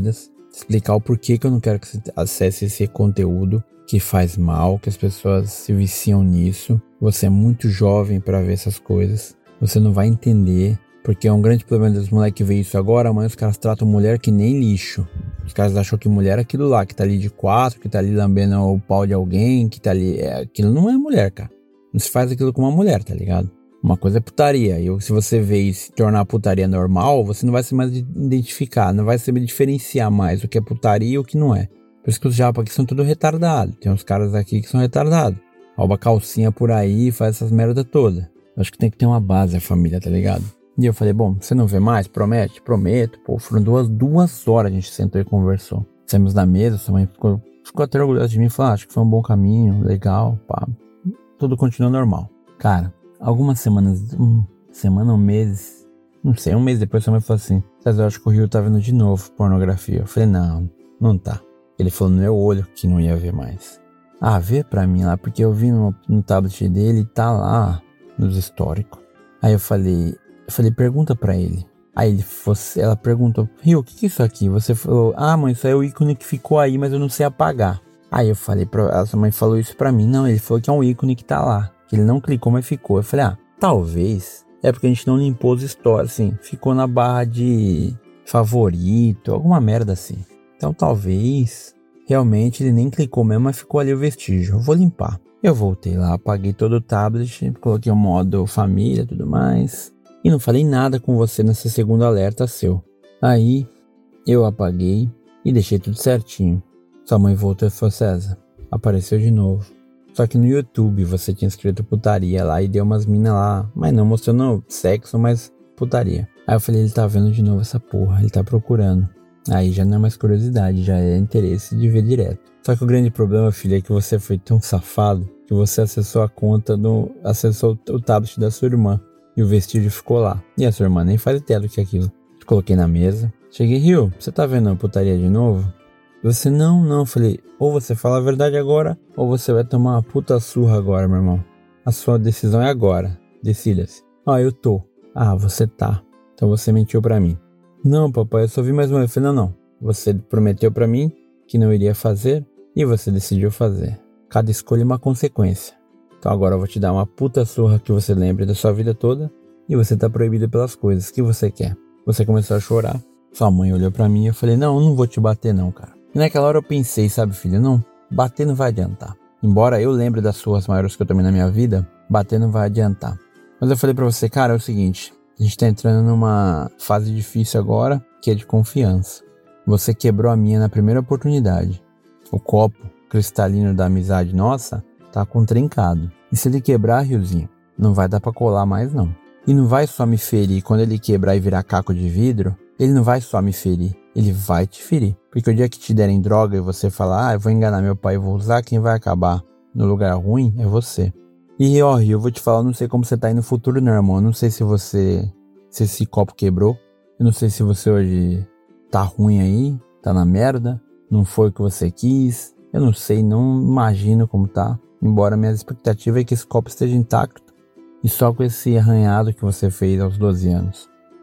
S2: explicar o porquê que eu não quero que você acesse esse conteúdo que faz mal, que as pessoas se viciam nisso. Você é muito jovem para ver essas coisas. Você não vai entender, porque é um grande problema dos moleques ver isso agora. Amanhã os caras tratam mulher que nem lixo. Os caras acham que mulher é aquilo lá, que tá ali de quatro, que tá ali lambendo o pau de alguém, que tá ali... É, aquilo não é mulher, cara. Não se faz aquilo com uma mulher, tá ligado? Uma coisa é putaria. E se você vê e se tornar putaria normal, você não vai se mais identificar, não vai saber diferenciar mais o que é putaria e o que não é. Por isso que os japas aqui são tudo retardados. Tem uns caras aqui que são retardados. Rouba calcinha por aí, faz essas merda toda. Acho que tem que ter uma base a família, tá ligado? E eu falei, bom, você não vê mais? Promete? Prometo. Pô, foram duas, duas horas a gente sentou e conversou. Saímos da mesa, sua mãe ficou, ficou até orgulhosa de mim e falou, ah, acho que foi um bom caminho, legal, pá. Tudo continua normal. Cara, algumas semanas, um, semana ou meses, não sei, um mês depois sua mãe falou assim, César, eu acho que o Rio tá vendo de novo pornografia. Eu falei, não, não tá. Ele falou no meu olho que não ia ver mais. Ah, vê pra mim lá, porque eu vi no, no tablet dele e tá lá nos históricos. Aí eu falei, eu falei, pergunta pra ele. Aí ele, você, ela perguntou, Rio, o que que é isso aqui? Você falou, ah, mãe, isso aí é o ícone que ficou aí, mas eu não sei apagar. Aí eu falei, pra, a sua mãe falou isso pra mim. Não, ele falou que é um ícone que tá lá, que ele não clicou, mas ficou. Eu falei, ah, talvez é porque a gente não limpou os stories, assim, ficou na barra de favorito, alguma merda assim. Então talvez, realmente ele nem clicou mesmo, mas ficou ali o vestígio. Eu vou limpar. Eu voltei lá, apaguei todo o tablet, coloquei o modo família e tudo mais. E não falei nada com você nesse segundo alerta seu. Aí, eu apaguei e deixei tudo certinho. Sua mãe voltou e falou, César, apareceu de novo. Só que no YouTube você tinha escrito putaria lá e deu umas minas lá, mas não mostrando sexo, mas putaria. Aí eu falei, ele tá vendo de novo essa porra, ele tá procurando. Aí já não é mais curiosidade, já é interesse de ver direto. Só que o grande problema, filho, é que você foi tão safado que você acessou a conta, do, acessou o tablet da sua irmã. E o vestígio ficou lá. E a sua irmã nem faz ideia do que é aquilo. Coloquei na mesa. Cheguei, Rio, você tá vendo a putaria de novo? Você, não, não. Falei, ou você fala a verdade agora, ou você vai tomar uma puta surra agora, meu irmão. A sua decisão é agora. Decida-se. Ah, eu tô. Ah, você tá. Então você mentiu pra mim. Não, papai, eu só vi mais uma vez. Eu falei, não, não. Você prometeu pra mim que não iria fazer e você decidiu fazer. Cada escolha é uma consequência. Então agora eu vou te dar uma puta surra que você lembre da sua vida toda e você tá proibido pelas coisas que você quer. Você começou a chorar. Sua mãe olhou pra mim e eu falei, não, eu não vou te bater não, cara. E naquela hora eu pensei, sabe, filho, não, bater não vai adiantar. Embora eu lembre das surras maiores que eu tomei na minha vida, bater não vai adiantar. Mas eu falei pra você, cara, é o seguinte, a gente tá entrando numa fase difícil agora, que é de confiança. Você quebrou a minha na primeira oportunidade. O copo cristalino da amizade nossa tá com trincado. E se ele quebrar, Riozinho, não vai dar pra colar mais não. E não vai só me ferir, quando ele quebrar e virar caco de vidro, ele não vai só me ferir, ele vai te ferir. Porque o dia que te derem droga e você falar, ah, eu vou enganar meu pai e vou usar, quem vai acabar no lugar ruim é você. E ó, Rio, eu vou te falar, eu não sei como você tá aí no futuro não, irmão. Eu não sei se você, se esse copo quebrou. Eu não sei se você hoje tá ruim aí, tá na merda, não foi o que você quis. Eu não sei, não imagino como tá. Embora minha expectativa é que esse copo esteja intacto. E só com esse arranhado que você fez aos doze anos.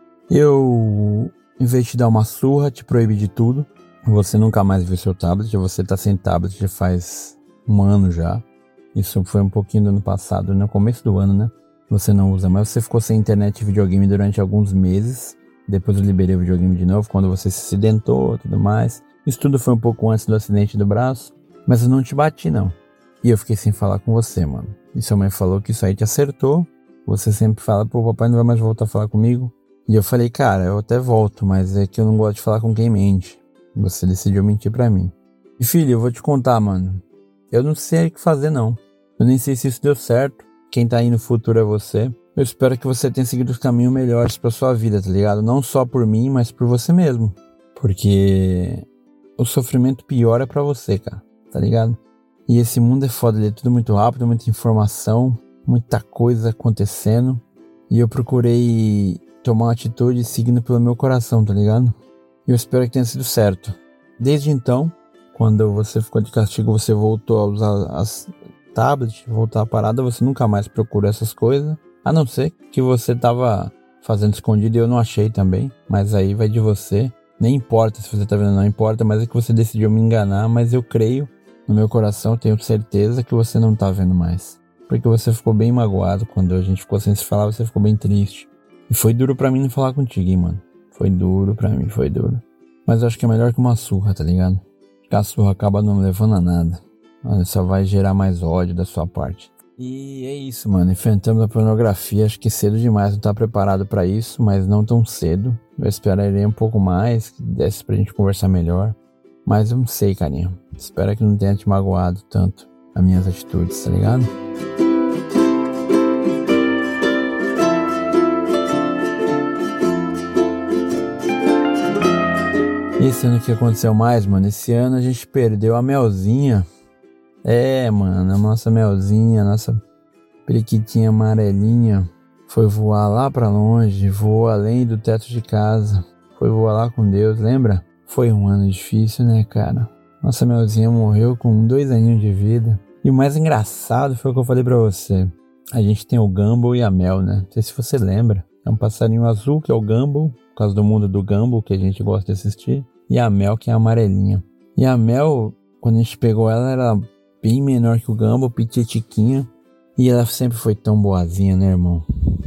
S2: Eu, em vez de te dar uma surra, te proíbe de tudo. Você nunca mais viu seu tablet. Você tá sem tablet já faz um ano já. Isso foi um pouquinho do ano passado, no começo do ano, né? Você não usa mais. Você ficou sem internet e videogame durante alguns meses. Depois eu liberei o videogame de novo, quando você se acidentou e tudo mais. Isso tudo foi um pouco antes do acidente do braço. Mas eu não te bati, não. E eu fiquei sem falar com você, mano. E sua mãe falou que isso aí te acertou. Você sempre fala, pô, papai não vai mais voltar a falar comigo. E eu falei, cara, eu até volto, mas é que eu não gosto de falar com quem mente. Você decidiu mentir pra mim. E filho, eu vou te contar, mano. Eu não sei o que fazer, não. Eu nem sei se isso deu certo. Quem tá aí no futuro é você. Eu espero que você tenha seguido os caminhos melhores pra sua vida, tá ligado? Não só por mim, mas por você mesmo. Porque o sofrimento pior é pra você, cara. Tá ligado? E esse mundo é foda, ele é tudo muito rápido, muita informação, muita coisa acontecendo. E eu procurei tomar uma atitude seguindo pelo meu coração, tá ligado? E eu espero que tenha sido certo. Desde então, quando você ficou de castigo, você voltou a usar as tablets, voltar à parada, você nunca mais procura essas coisas. A não ser que você tava fazendo escondido e eu não achei também. Mas aí vai de você. Nem importa se você tá vendo, não importa, mas é que você decidiu me enganar, mas eu creio, no meu coração, tenho certeza que você não tá vendo mais. Porque você ficou bem magoado quando a gente ficou sem se falar, você ficou bem triste. E foi duro pra mim não falar contigo, hein, mano. Foi duro pra mim, foi duro. Mas eu acho que é melhor que uma surra, tá ligado? Porque a surra acaba não levando a nada. Só vai gerar mais ódio da sua parte. E é isso, mano. Enfrentamos a pornografia. Acho que cedo demais. Não tá preparado pra isso, mas não tão cedo. Eu esperaria um pouco mais, que desse pra gente conversar melhor. Mas eu não sei, carinha. Espero que não tenha te magoado tanto as minhas atitudes, tá ligado? E esse ano o que aconteceu mais, mano? Esse ano a gente perdeu a Melzinha. É, mano, a nossa Melzinha, a nossa periquitinha amarelinha foi voar lá pra longe, voou além do teto de casa, foi voar lá com Deus, lembra? Foi um ano difícil, né, cara? Nossa Melzinha morreu com dois aninhos de vida. E o mais engraçado foi o que eu falei pra você. A gente tem o Gumball e a Mel, né? Não sei se você lembra. É um passarinho azul que é o Gumball, por causa do mundo do Gumball que a gente gosta de assistir. E a Mel que é a amarelinha. E a Mel, quando a gente pegou ela, era bem menor que o Gumball, pititiquinha. E ela sempre foi tão boazinha, né, irmão?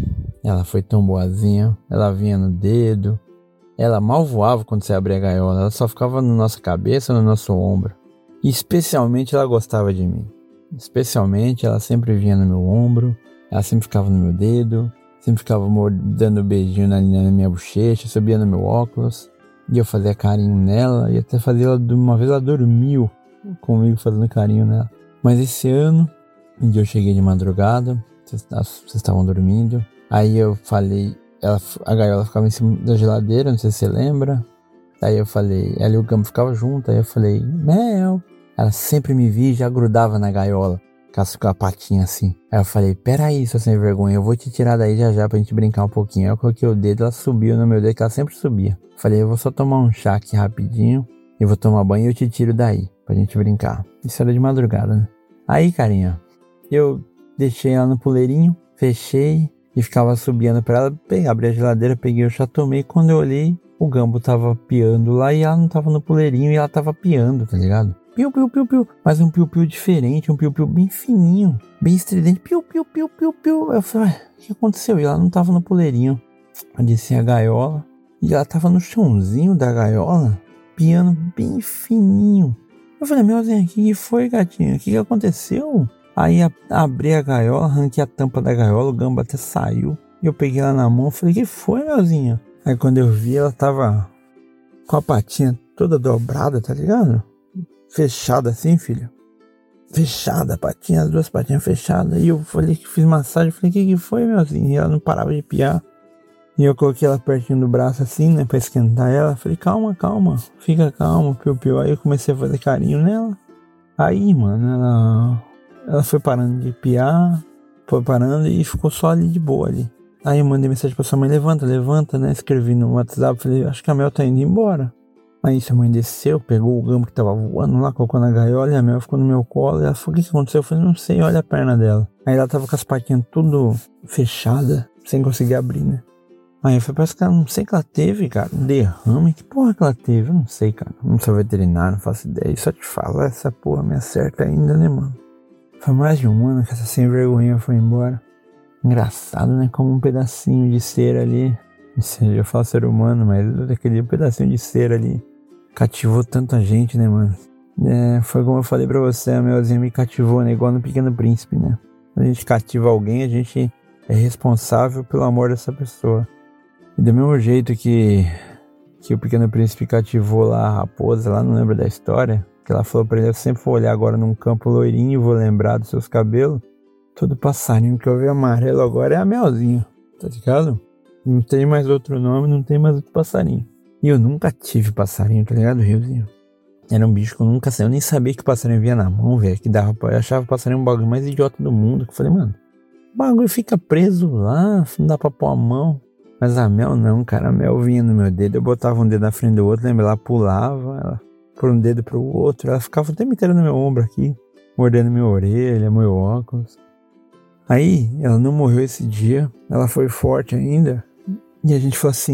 S2: Ela foi tão boazinha. Ela vinha no dedo. Ela mal voava quando você abria a gaiola. Ela só ficava na nossa cabeça, no nosso ombro. E especialmente ela gostava de mim. Especialmente ela sempre vinha no meu ombro. Ela sempre ficava no meu dedo. Sempre ficava dando beijinho na, na minha bochecha. Subia no meu óculos. E eu fazia carinho nela. E até fazia ela, uma vez ela dormiu comigo fazendo carinho nela. Mas esse ano, um dia eu cheguei de madrugada. Vocês estavam dormindo. Aí eu falei... Ela, a gaiola ficava em cima da geladeira, não sei se você lembra. Aí eu falei, ela e o Gumball ficavam juntos. Aí eu falei, Mel. Ela sempre me via e já grudava na gaiola, com a patinha assim. Aí eu falei, peraí, sua sem vergonha, eu vou te tirar daí já já pra gente brincar um pouquinho. Aí eu coloquei o dedo, ela subiu no meu dedo, que ela sempre subia. Falei, eu vou só tomar um chá aqui rapidinho, eu vou tomar banho e eu te tiro daí, pra gente brincar. Isso era de madrugada, né? Aí, carinha, eu deixei ela no puleirinho, fechei e ficava subindo pra ela. Peguei, abri a geladeira, peguei o chá, tomei. Quando eu olhei, o Gumball tava piando lá e ela não tava no puleirinho e ela tava piando, tá ligado? Piu, piu, piu, piu. Mas um piu, piu diferente, um piu, piu bem fininho, bem estridente. Piu, piu, piu, piu, piu. Eu falei, o que aconteceu? E ela não tava no puleirinho. Eu desci a gaiola e ela tava no chãozinho da gaiola, piando bem fininho. Eu falei, Melzinha, o que foi, gatinha? O que, que aconteceu? Aí a, abri a gaiola, arranquei a tampa da gaiola, o Gumball até saiu. E eu peguei ela na mão, falei, o que foi, Melzinha? Aí quando eu vi, ela tava com a patinha toda dobrada, tá ligado? Fechada assim, filho. Fechada, a patinha, as duas patinhas fechadas. E eu falei que fiz massagem, falei, o que que foi, Melzinha? E ela não parava de piar. E eu coloquei ela pertinho do braço assim, né, pra esquentar ela. Falei, calma, calma, fica calma, piu, piu. Aí eu comecei a fazer carinho nela. Aí, mano, ela... Ela foi parando de piar, foi parando e ficou só ali de boa ali. Aí eu mandei mensagem pra sua mãe, levanta, levanta, né? Escrevi no WhatsApp, falei, acho que a Mel tá indo embora. Aí sua mãe desceu, pegou o Gumball que tava voando lá, colocou na gaiola e a Mel ficou no meu colo. E ela falou, o que que aconteceu? Eu falei, não sei, olha a perna dela. Aí ela tava com as patinhas tudo fechada, sem conseguir abrir, né? Aí eu falei, parece que ela, não sei que ela teve, cara, um derrame. Que porra que ela teve? Eu não sei, cara. Não sou veterinário, não faço ideia. Só te falo, essa porra me acerta ainda, né, mano? Foi mais de um ano que essa sem vergonha foi embora. Engraçado, né? Como um pedacinho de cera ali. Eu já falo ser humano, mas aquele pedacinho de cera ali cativou tanta gente, né, mano? É, foi como eu falei pra você, a Melzinha me cativou, né? Igual no Pequeno Príncipe, né? Quando a gente cativa alguém, a gente é responsável pelo amor dessa pessoa. E do mesmo jeito que, que o Pequeno Príncipe cativou lá a raposa, lá não lembro da história, que ela falou pra ele, eu sempre vou olhar agora num campo loirinho e vou lembrar dos seus cabelos. Todo passarinho que eu vi amarelo agora é a Melzinha, tá ligado? Não tem mais outro nome, não tem mais outro passarinho. E eu nunca tive passarinho, tá ligado, Riozinho? Era um bicho que eu nunca sei, eu nem sabia que o passarinho vinha na mão, velho, que dava pra... Eu achava o passarinho um bagulho mais idiota do mundo, que eu falei, mano, o bagulho fica preso lá, não dá pra pôr a mão. Mas a Mel não, cara, a Mel vinha no meu dedo, eu botava um dedo na frente do outro, lembra? Ela pulava, ela... por um dedo pro outro, ela ficava o tempo inteiro no meu ombro aqui, mordendo minha orelha, meu óculos. Aí, ela não morreu esse dia, ela foi forte ainda, e a gente falou assim,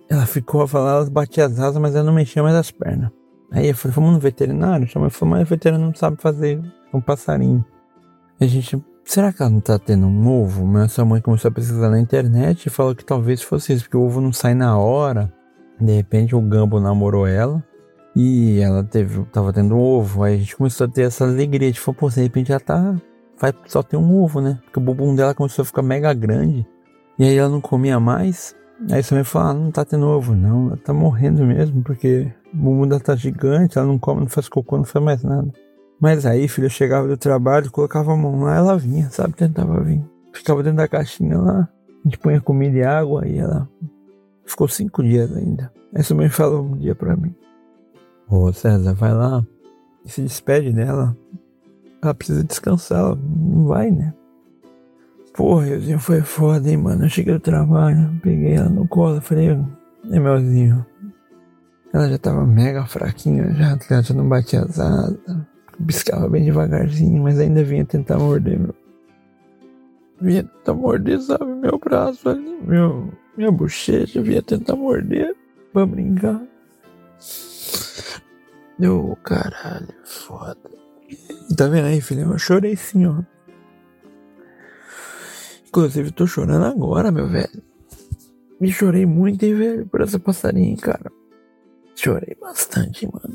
S2: ela ficou a falar, ela batia as asas, mas ela não mexia mais as pernas. Aí eu falei, vamos no veterinário? Chamei e falou, mas o veterinário não sabe fazer um passarinho. E a gente, será que ela não tá tendo um ovo? Mas sua mãe começou a pesquisar na internet e falou que talvez fosse isso, porque o ovo não sai na hora. De repente o Gumball namorou ela e ela teve, tava tendo um ovo. Aí a gente começou a ter essa alegria. A gente falou, pô, de repente ela tá, vai só ter um ovo, né? Porque o bumbum dela começou a ficar mega grande. E aí ela não comia mais. Aí sua mãe falou, ah, não tá tendo ovo não, ela tá morrendo mesmo, porque o bumbum dela tá gigante, ela não come, não faz cocô, não faz mais nada. Mas aí, filho, eu chegava do trabalho, colocava a mão lá, ela vinha, sabe? Tentava vir. Ficava dentro da caixinha lá, a gente punha comida e água, e ela ficou cinco dias ainda. Aí sua mãe falou um dia pra mim, ô César, vai lá e se despede dela. Ela precisa descansar, ela não vai, né? Porra, Euzinho, foi foda, hein, mano. Eu cheguei do trabalho, peguei ela no colo, falei, é Melzinho. Ela já tava mega fraquinha, já, ela já não batia as asas, piscava bem devagarzinho, mas ainda vinha tentar morder, meu. Vinha tentar morder, sabe, meu braço ali, meu, minha bochecha, vinha tentar morder pra brincar. Deu, caralho, foda. Tá vendo aí, filho? Eu chorei sim, ó. Inclusive, tô chorando agora, meu velho. Me chorei muito, hein, velho, por essa passarinha, cara. Chorei bastante, mano.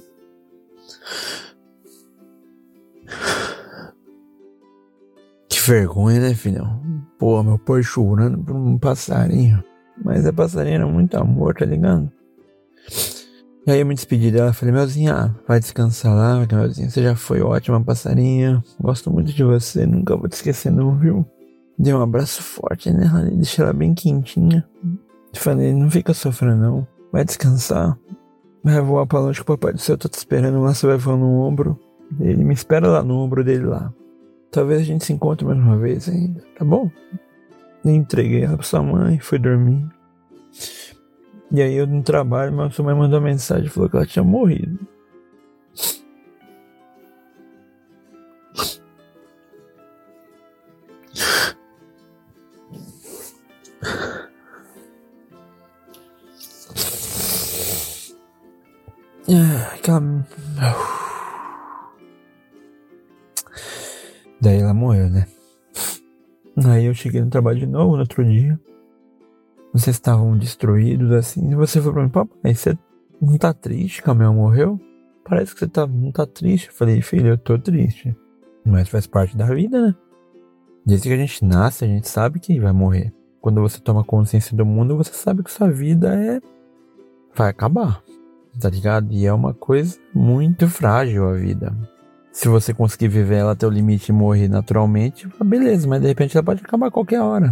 S2: Que vergonha, né, filhão? Pô, meu pai chorando por um passarinho. Mas a passarinha era muito amor, tá ligado? E aí eu me despedi dela, falei, Melzinha, vai descansar lá, Melzinha, você já foi ótima, passarinha. Gosto muito de você, nunca vou te esquecer não, viu? Dei um abraço forte nela, deixei ela bem quentinha. Falei, não fica sofrendo não, vai descansar. Vai voar pra longe que o papai do céu tá te esperando lá, você vai voar no ombro dele, me espera lá no ombro dele lá. Talvez a gente se encontre mais uma vez ainda, tá bom? E entreguei ela pra sua mãe, fui dormir. E aí eu no trabalho, mas sua mãe mandou uma mensagem, falou que ela tinha morrido. Ah, aquela... Daí ela morreu, né? Aí eu cheguei no trabalho de novo no outro dia. Vocês estavam destruídos assim. E você falou pra mim, papai, você não tá triste que a Mel morreu? Parece que você tá, não tá triste. Eu falei, filho, eu tô triste. Mas faz parte da vida, né? Desde que a gente nasce, a gente sabe que vai morrer. Quando você toma consciência do mundo, você sabe que sua vida é... vai acabar. Tá ligado? E é uma coisa muito frágil a vida. Se você conseguir viver ela até o limite e morrer naturalmente, beleza, mas de repente ela pode acabar a qualquer hora.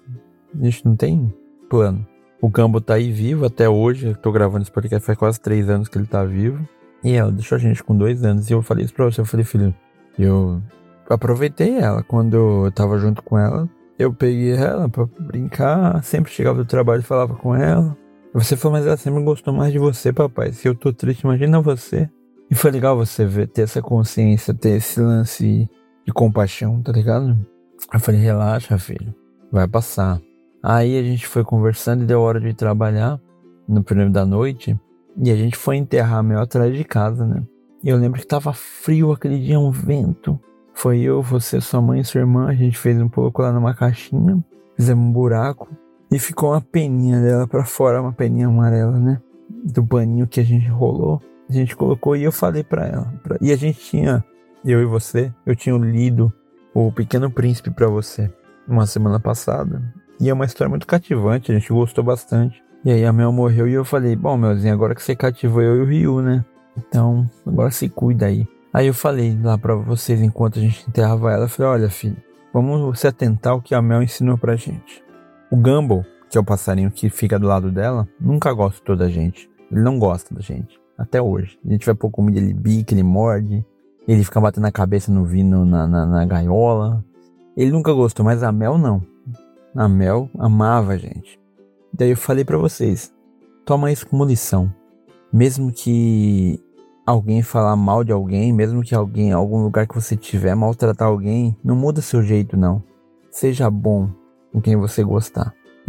S2: A gente não tem plano. O Gumball tá aí vivo até hoje. Eu tô gravando esse podcast faz quase três anos que ele tá vivo. E ela deixou a gente com dois anos. E eu falei isso pra você. Eu falei, filho, eu aproveitei ela. Quando eu tava junto com ela, eu peguei ela pra brincar. Sempre chegava do trabalho e falava com ela. Você falou, mas ela sempre gostou mais de você, papai. Se eu tô triste, imagina você. E foi legal você ver, ter essa consciência, ter esse lance de compaixão, tá ligado? Eu falei, relaxa, filho. Vai passar. Aí a gente foi conversando e deu hora de ir trabalhar no primeiro da noite. E a gente foi enterrar a Mel atrás de casa, né? E eu lembro que tava frio aquele dia, um vento. Foi eu, você, sua mãe e sua irmã. A gente fez um pouco lá numa caixinha. Fizemos um buraco. E ficou uma peninha dela pra fora, uma peninha amarela, né? Do paninho que a gente rolou. A gente colocou e eu falei pra ela. Pra... E a gente tinha, eu e você, eu tinha lido O Pequeno Príncipe pra você uma semana passada. E é uma história muito cativante, a gente gostou bastante. E aí a Mel morreu e eu falei, bom, Melzinho, agora que você cativou eu e o Ryu, né? Então, agora se cuida aí. Aí eu falei lá pra vocês, enquanto a gente enterrava ela, eu falei, olha, filho, vamos se atentar ao que a Mel ensinou pra gente. O Gumball, que é o passarinho que fica do lado dela, nunca gostou da gente. Ele não gosta da gente. Até hoje. A gente vai pôr comida, ele bica, ele morde. Ele fica batendo a cabeça no vino, na, na, na gaiola. Ele nunca gostou, mas a Mel não. A Mel amava a gente. Daí eu falei pra vocês, toma isso como lição. Mesmo que alguém falar mal de alguém, mesmo que alguém, em algum lugar que você tiver, maltratar alguém, não muda seu jeito não. Seja bom com quem você gostar.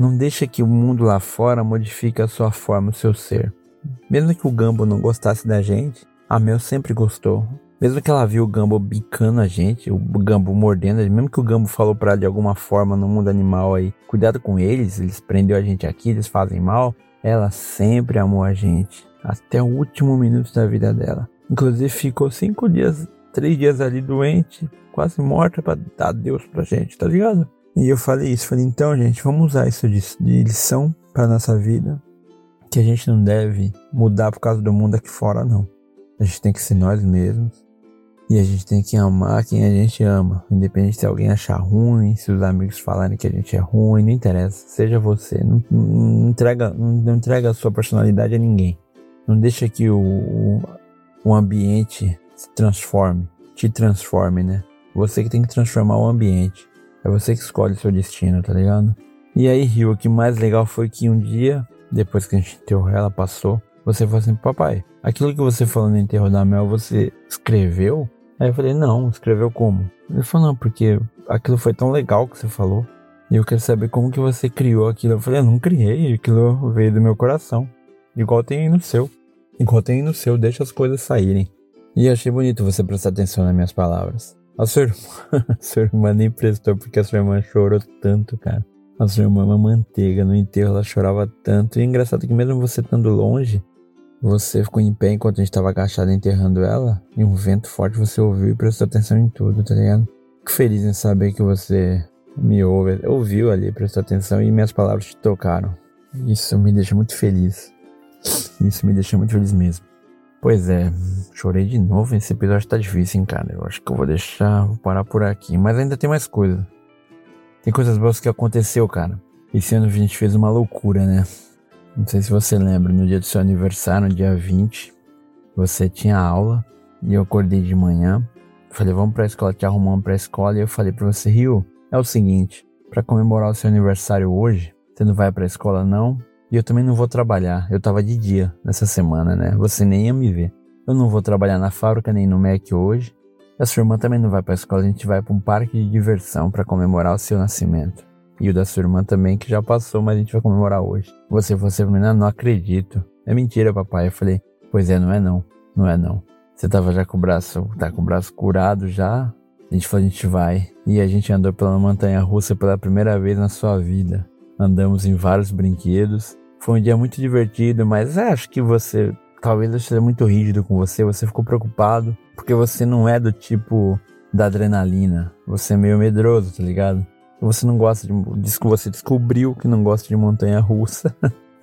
S2: Não deixa que o mundo lá fora modifique a sua forma, o seu ser. Mesmo que o Gumball não gostasse da gente, a Mel sempre gostou. Mesmo que ela viu o Gumball bicando a gente, o Gumball mordendo a gente, mesmo que o Gumball falou pra ela de alguma forma no mundo animal aí, cuidado com eles, eles prendeu a gente aqui, eles fazem mal, ela sempre amou a gente, até o último minuto da vida dela. Inclusive ficou cinco dias, três dias ali doente, quase morta pra dar adeus pra gente, tá ligado? E eu falei isso, falei, então gente, vamos usar isso de, de lição pra nossa vida, que a gente não deve mudar por causa do mundo aqui fora, não. A gente tem que ser nós mesmos. E a gente tem que amar quem a gente ama. Independente se alguém achar ruim, se os amigos falarem que a gente é ruim, não interessa. Seja você. Não, não, entrega, não, não entrega a sua personalidade a ninguém. Não deixa que o, o, o ambiente se transforme. Te transforme, né? Você que tem que transformar o ambiente. É você que escolhe o seu destino, tá ligado? E aí, Rio, o que mais legal foi que um dia, depois que a gente enterrou ela, passou, você falou assim, papai, aquilo que você falou no enterro da Mel, você escreveu? Aí eu falei, não, escreveu como? Ele falou, não, porque aquilo foi tão legal que você falou. E eu quero saber como que você criou aquilo. Eu falei, eu não criei, aquilo veio do meu coração. Igual tem aí no seu. Igual tem aí no seu, deixa as coisas saírem. E eu achei bonito você prestar atenção nas minhas palavras. A sua irmã, a sua irmã nem prestou porque a sua irmã chorou tanto, cara. A sua irmã é uma manteiga, no enterro ela chorava tanto. E é engraçado que mesmo você estando longe, você ficou em pé enquanto a gente estava agachado enterrando ela, e um vento forte você ouviu e prestou atenção em tudo, tá ligado? Fico feliz em saber que você me ouve, ouviu ali, prestou atenção e minhas palavras te tocaram. Isso me deixa muito feliz. Isso me deixa muito feliz mesmo. Pois é, chorei de novo, esse episódio tá difícil, hein, cara. Eu acho que eu vou deixar, vou parar por aqui. Mas ainda tem mais coisa. Tem coisas boas que aconteceu, cara. Esse ano a gente fez uma loucura, né? Não sei se você lembra, no dia do seu aniversário, no dia vinte, você tinha aula e eu acordei de manhã. Falei, vamos pra escola, te arrumamos pra escola. E eu falei pra você, Rio, é o seguinte, pra comemorar o seu aniversário hoje, você não vai pra escola não, e eu também não vou trabalhar. Eu tava de dia nessa semana, né? Você nem ia me ver. Eu não vou trabalhar na fábrica nem no Mac hoje. A sua irmã também não vai pra escola, a gente vai pra um parque de diversão pra comemorar o seu nascimento. E o da sua irmã também, que já passou, mas a gente vai comemorar hoje. Você falou assim pra mim, não, não acredito. É mentira, papai. Eu falei, pois é, não é não. Não é não. Você tava já com o braço, tá com o braço curado já. A gente falou, a gente vai. E a gente andou pela montanha-russa pela primeira vez na sua vida. Andamos em vários brinquedos. Foi um dia muito divertido, mas acho que você, talvez eu seja muito rígido com você. Você ficou preocupado, porque você não é do tipo da adrenalina. Você é meio medroso, tá ligado? Você não gosta de... Você descobriu que não gosta de montanha-russa.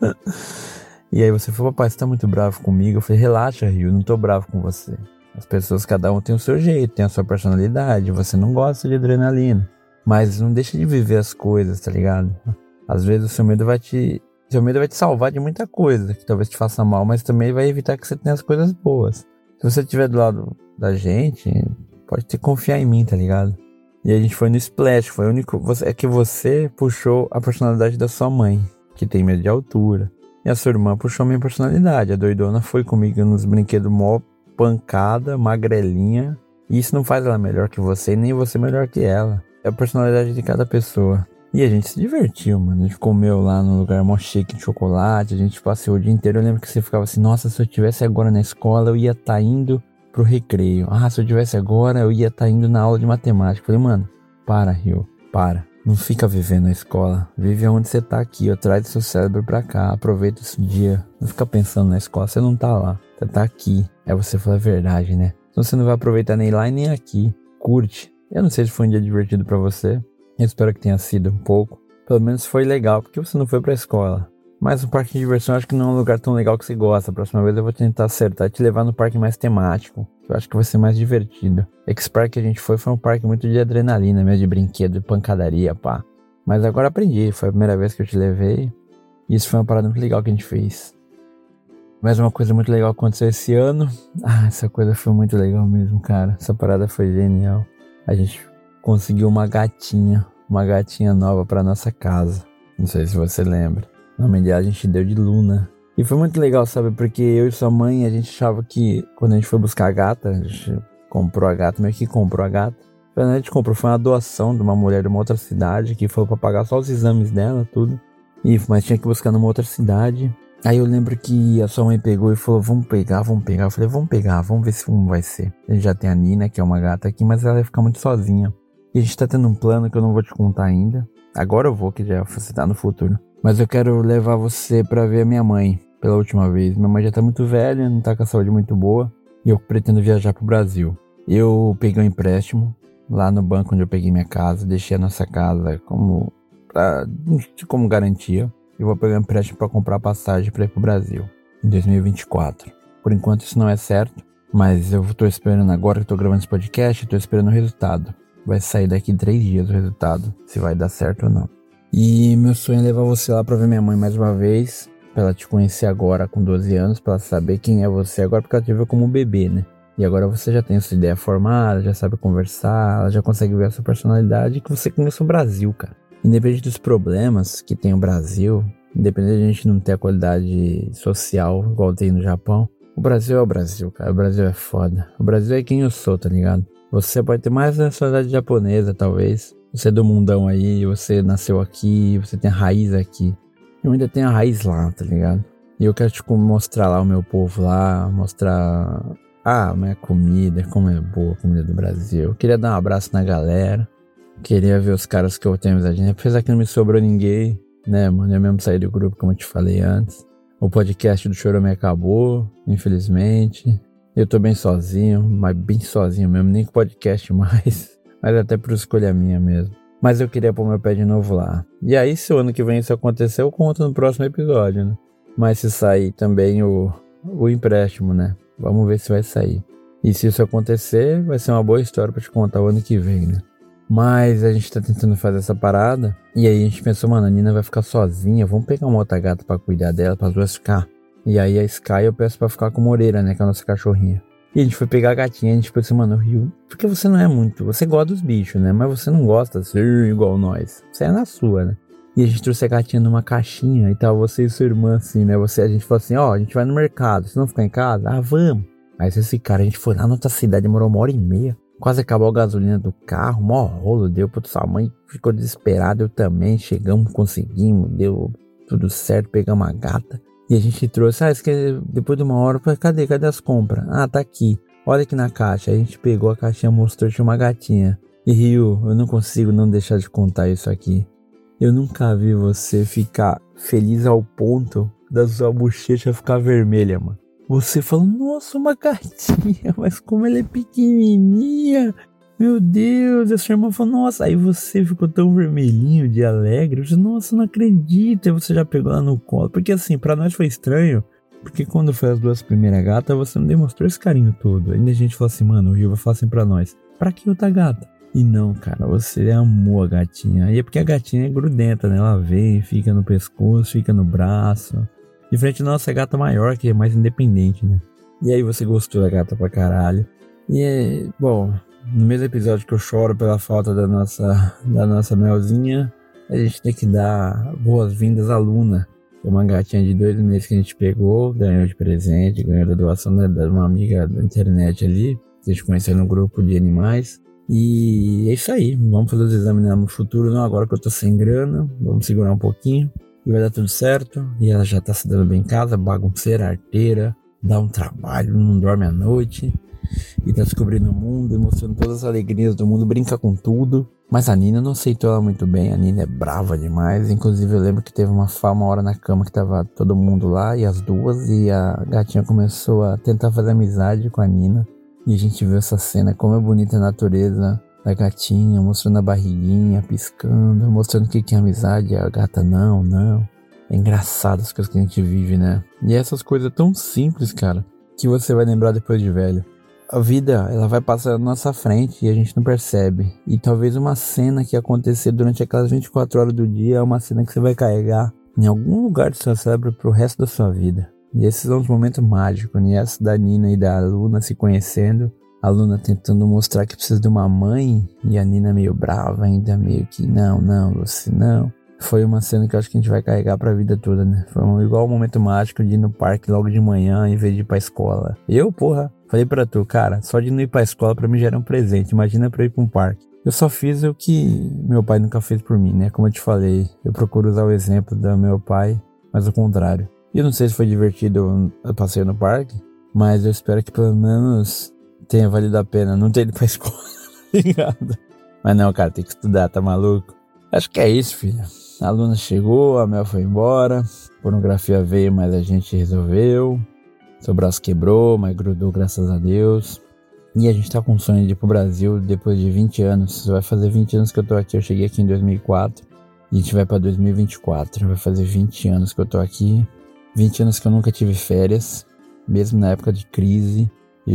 S2: E aí você falou, papai, você tá muito bravo comigo? Eu falei, relaxa, Rio, eu não tô bravo com você. As pessoas, cada um tem o seu jeito, tem a sua personalidade. Você não gosta de adrenalina. Mas não deixa de viver as coisas, tá ligado? Às vezes o seu medo vai te... Seu medo vai te salvar de muita coisa, que talvez te faça mal, mas também vai evitar que você tenha as coisas boas. Se você estiver do lado da gente, pode ter que confiar em mim, tá ligado? E a gente foi no Splash, foi o único... É que você puxou a personalidade da sua mãe, que tem medo de altura. E a sua irmã puxou a minha personalidade. A doidona foi comigo nos brinquedos mó pancada, magrelinha. E isso não faz ela melhor que você, nem você melhor que ela. É a personalidade de cada pessoa. E a gente se divertiu, mano. A gente comeu lá no lugar mó chique de chocolate. A gente passeou o dia inteiro. Eu lembro que você ficava assim, nossa, se eu estivesse agora na escola, eu ia estar tá indo pro recreio. Ah, se eu tivesse agora, eu ia estar tá indo na aula de matemática. Falei, mano, para, Rio, para. Não fica vivendo na escola. Vive onde você tá aqui, ó. Traz seu cérebro pra cá. Aproveita esse dia. Não fica pensando na escola. Você não tá lá. Você tá aqui. É você falar a verdade, né? Então você não vai aproveitar nem lá e nem aqui. Curte. Eu não sei se foi um dia divertido pra você. Eu espero que tenha sido um pouco. Pelo menos foi legal, porque você não foi pra escola. Mas o parque de diversão eu acho que não é um lugar tão legal que você gosta. A próxima vez eu vou tentar acertar e te levar no parque mais temático. Eu acho que vai ser mais divertido. X-Park que a gente foi foi um parque muito de adrenalina mesmo, de brinquedo, de pancadaria, pá. Mas agora aprendi, foi a primeira vez que eu te levei. E isso foi uma parada muito legal que a gente fez. Mais uma coisa muito legal que aconteceu esse ano. Ah, essa coisa foi muito legal mesmo, cara. Essa parada foi genial. A gente conseguiu uma gatinha, uma gatinha nova pra nossa casa. Não sei se você lembra. O nome dela a gente deu de Luna. E foi muito legal, sabe? Porque eu e sua mãe, a gente achava que quando a gente foi buscar a gata, a gente comprou a gata, meio que comprou a gata. A gente comprou, foi uma doação de uma mulher de uma outra cidade que foi pra pagar só os exames dela, tudo. E, mas tinha que buscar numa outra cidade. Aí eu lembro que a sua mãe pegou e falou, vamos pegar, vamos pegar. Eu falei, vamos pegar, vamos ver se como vai ser. A gente já tem a Nina, que é uma gata aqui, mas ela vai ficar muito sozinha. E a gente tá tendo um plano que eu não vou te contar ainda. Agora eu vou, que já você tá no futuro. Mas eu quero levar você pra ver a minha mãe pela última vez. Minha mãe já tá muito velha, não tá com a saúde muito boa. E eu pretendo viajar pro Brasil. Eu peguei um empréstimo lá no banco onde eu peguei minha casa. Deixei a nossa casa como, pra, como garantia. E vou pegar um empréstimo pra comprar passagem pra ir pro Brasil em dois mil e vinte e quatro. Por enquanto isso não é certo. Mas eu tô esperando agora que eu tô gravando esse podcast. Eu tô esperando o resultado. Vai sair daqui três dias o resultado, se vai dar certo ou não. E meu sonho é levar você lá pra ver minha mãe mais uma vez, pra ela te conhecer agora com doze anos, pra ela saber quem é você agora, porque ela te viu como um bebê, né? E agora você já tem a sua ideia formada, já sabe conversar, ela já consegue ver a sua personalidade e que você conhece o Brasil, cara. Independente dos problemas que tem o Brasil, independente de a gente não ter a qualidade social igual tem no Japão, o Brasil é o Brasil, cara. O Brasil é foda. O Brasil é quem eu sou, tá ligado? Você pode ter mais nacionalidade japonesa, talvez. Você é do mundão aí, você nasceu aqui, você tem a raiz aqui. Eu ainda tenho a raiz lá, tá ligado? E eu quero te mostrar lá o meu povo lá, mostrar ah, a minha comida, como é boa a comida do Brasil. Eu queria dar um abraço na galera, queria ver os caras que eu tenho amizade. Apesar que não me sobrou ninguém, né, mano? Eu mesmo saí do grupo, como eu te falei antes. O podcast do Chorome acabou, infelizmente. Eu tô bem sozinho, mas bem sozinho mesmo, nem com podcast mais. Mas até por escolha minha mesmo. Mas eu queria pôr meu pé de novo lá. E aí, se o ano que vem isso acontecer, eu conto no próximo episódio, né? Mas se sair também o, o empréstimo, né? Vamos ver se vai sair. E se isso acontecer, vai ser uma boa história pra te contar o ano que vem, né? Mas a gente tá tentando fazer essa parada. E aí a gente pensou, mano, a Nina vai ficar sozinha. Vamos pegar uma outra gata pra cuidar dela, pra as duas ficar. E aí a Sky eu peço pra ficar com a Moreira, né? Que é a nossa cachorrinha. E a gente foi pegar a gatinha, a gente pensou, mano, Rio, porque você não é muito, você gosta dos bichos, né? Mas você não gosta de ser igual nós. Você é na sua, né? E a gente trouxe a gatinha numa caixinha e tal, você e sua irmã assim, né? Você, a gente falou assim, ó, oh, a gente vai no mercado, você não ficar em casa? Ah, vamos. Aí esse cara, a gente foi lá na outra cidade, demorou uma hora e meia. Quase acabou a gasolina do carro, mó rolo, deu pra sua mãe, ficou desesperada, eu também. Chegamos, conseguimos, deu tudo certo, pegamos a gata. E a gente trouxe, ah, que depois de uma hora, cadê, cadê as compras? Ah, tá aqui, olha aqui na caixa. A gente pegou a caixinha, mostrou, tinha uma gatinha. E Rio, eu não consigo não deixar de contar isso aqui. Eu nunca vi você ficar feliz ao ponto da sua bochecha ficar vermelha, mano. Você falou, nossa, uma gatinha, mas como ela é pequenininha. Meu Deus, a sua irmã falou, nossa, aí você ficou tão vermelhinho de alegre. Eu disse, nossa, não acredito. E você já pegou ela no colo. Porque assim, pra nós foi estranho. Porque quando foi as duas primeiras gatas, você não demonstrou esse carinho todo. Ainda a gente falou assim, mano, o Rio vai falar assim pra nós, pra que outra gata? E não, cara, você amou a gatinha. E é porque a gatinha é grudenta, né? Ela vem, fica no pescoço, fica no braço. Diferente da nossa gata maior, que é mais independente, né? E aí você gostou da gata pra caralho. E é, bom... No mesmo episódio que eu choro pela falta da nossa, da nossa Melzinha, a gente tem que dar boas-vindas à Luna. É uma gatinha de dois meses que a gente pegou, ganhou de presente, ganhou da doação de uma amiga da internet ali, que a gente conheceu no grupo de animais. E é isso aí, vamos fazer os exames no futuro, não agora que eu tô sem grana, vamos segurar um pouquinho e vai dar tudo certo. E ela já tá se dando bem em casa, bagunceira, arteira, dá um trabalho, não dorme à noite. E tá descobrindo o mundo, e mostrando todas as alegrias do mundo, brinca com tudo. Mas a Nina não aceitou ela muito bem, a Nina é brava demais. Inclusive eu lembro que teve uma, uma hora na cama que tava todo mundo lá, e as duas, e a gatinha começou a tentar fazer amizade com a Nina. E a gente viu essa cena, como é bonita a natureza da gatinha, mostrando a barriguinha, piscando, mostrando o que que é amizade. E a gata, não, não. É engraçado as coisas que a gente vive, né? E essas coisas tão simples, cara, que você vai lembrar depois de velho. A vida, ela vai passar na nossa frente e a gente não percebe. E talvez uma cena que acontecer durante aquelas vinte e quatro horas do dia é uma cena que você vai carregar em algum lugar do seu cérebro pro resto da sua vida. E esses são os momentos mágicos, né? Essa da Nina e da Luna se conhecendo. A Luna tentando mostrar que precisa de uma mãe. E a Nina meio brava ainda, meio que não, não, você não. Foi uma cena que eu acho que a gente vai carregar pra vida toda, né? Foi um, igual o momento mágico de ir no parque logo de manhã em vez de ir pra escola. Eu, porra, falei pra tu, cara, só de não ir pra escola pra mim já era um presente. Imagina pra eu ir pra um parque. Eu só fiz o que meu pai nunca fez por mim, né? Como eu te falei, eu procuro usar o exemplo do meu pai, mas o contrário. E eu não sei se foi divertido o passeio no parque, mas eu espero que pelo menos tenha valido a pena não ter ido pra escola, ligado? Mas não, cara, tem que estudar, tá maluco? Acho que é isso, filha. A Luna chegou, a Mel foi embora, pornografia veio, mas a gente resolveu. Seu braço quebrou, mas grudou, graças a Deus. E a gente tá com um sonho de ir pro Brasil depois de vinte anos. Vai fazer vinte anos que eu tô aqui. Eu cheguei aqui em dois mil e quatro. E a gente vai pra dois mil e vinte e quatro. Vai fazer vinte anos que eu tô aqui. vinte anos que eu nunca tive férias. Mesmo na época de crise.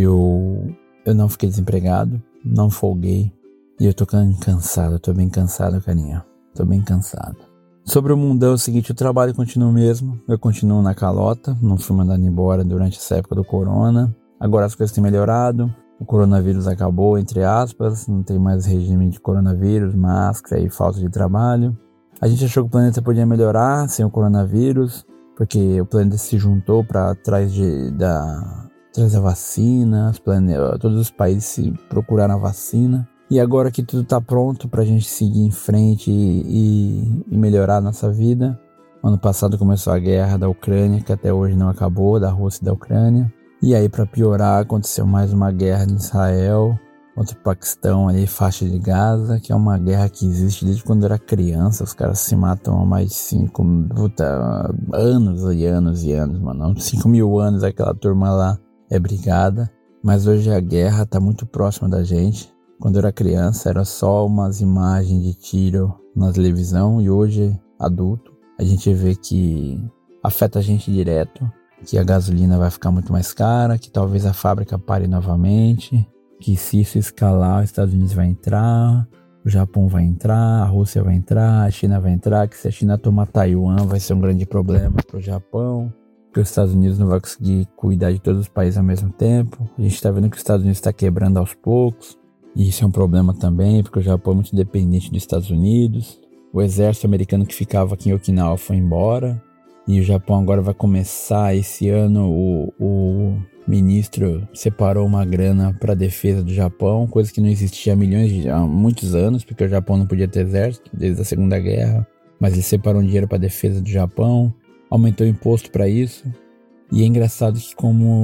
S2: Eu, eu não fiquei desempregado. Não folguei. E eu tô cansado. Eu tô bem cansado, carinha. Tô bem cansado. Sobre o mundão é o seguinte. O trabalho continua o mesmo. Eu continuo na calota. Não fui mandado embora durante essa época do corona. Agora as coisas têm melhorado. O coronavírus acabou, entre aspas, não tem mais regime de coronavírus, máscara e falta de trabalho. A gente achou que o planeta podia melhorar sem o coronavírus, porque o planeta se juntou para atrás de, da, atrás da vacina, os plane... todos os países se procuraram a vacina. E agora que tudo está pronto para a gente seguir em frente e, e, e melhorar a nossa vida. Ano passado começou a guerra da Ucrânia, que até hoje não acabou, da Rússia e da Ucrânia. E aí, para piorar, aconteceu mais uma guerra em Israel contra o Paquistão, ali, faixa de Gaza, que é uma guerra que existe desde quando eu era criança. Os caras se matam há mais de cinco puta, anos e anos e anos, mano. Cinco mil anos aquela turma lá é brigada. Mas hoje a guerra tá muito próxima da gente. Quando eu era criança, era só umas imagens de tiro na televisão. E hoje, adulto, a gente vê que afeta a gente direto. Que a gasolina vai ficar muito mais cara, que talvez a fábrica pare novamente, que se isso escalar, os Estados Unidos vai entrar, o Japão vai entrar, a Rússia vai entrar, a China vai entrar, que se a China tomar Taiwan vai ser um grande problema para o Japão, que os Estados Unidos não vai conseguir cuidar de todos os países ao mesmo tempo. A gente está vendo que os Estados Unidos está quebrando aos poucos, e isso é um problema também, porque o Japão é muito dependente dos Estados Unidos. O exército americano que ficava aqui em Okinawa foi embora. E o Japão agora vai começar esse ano, o, o ministro separou uma grana para a defesa do Japão, coisa que não existia há milhões de, há muitos anos, porque o Japão não podia ter exército desde a Segunda Guerra, mas ele separou um dinheiro para a defesa do Japão, aumentou o imposto para isso. E é engraçado que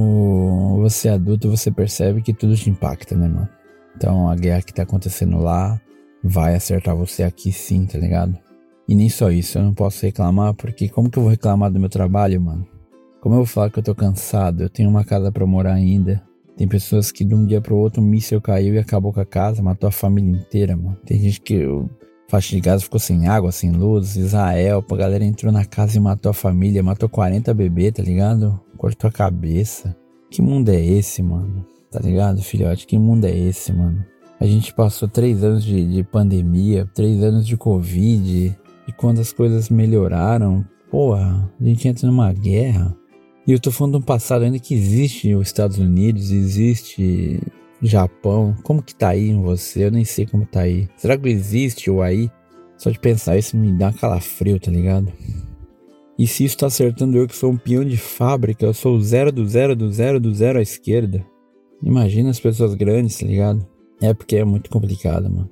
S2: como você é adulto, você percebe que tudo te impacta, né, mano? Então a guerra que tá acontecendo lá vai acertar você aqui sim, tá ligado? E nem só isso, eu não posso reclamar, porque como que eu vou reclamar do meu trabalho, mano? Como eu vou falar que eu tô cansado? Eu tenho uma casa pra morar ainda. Tem pessoas que de um dia pro outro um míssil caiu e acabou com a casa, matou a família inteira, mano. Tem gente que o faixa de Gaza ficou sem água, sem luz. Israel, a galera entrou na casa e matou a família, matou quarenta bebês, tá ligado? Cortou a cabeça. Que mundo é esse, mano? Tá ligado, filhote? Que mundo é esse, mano? A gente passou três anos de, de pandemia, três anos de Covid... E quando as coisas melhoraram, porra, a gente entra numa guerra. E eu tô falando de um passado ainda que existe os Estados Unidos, existe Japão. Como que tá aí em você? Eu nem sei como tá aí. Será que existe o aí? Só de pensar isso me dá calafrio, tá ligado? E se isso tá acertando eu que sou um peão de fábrica, eu sou o zero do zero do zero do zero à esquerda. Imagina as pessoas grandes, tá ligado? É porque é muito complicado, mano.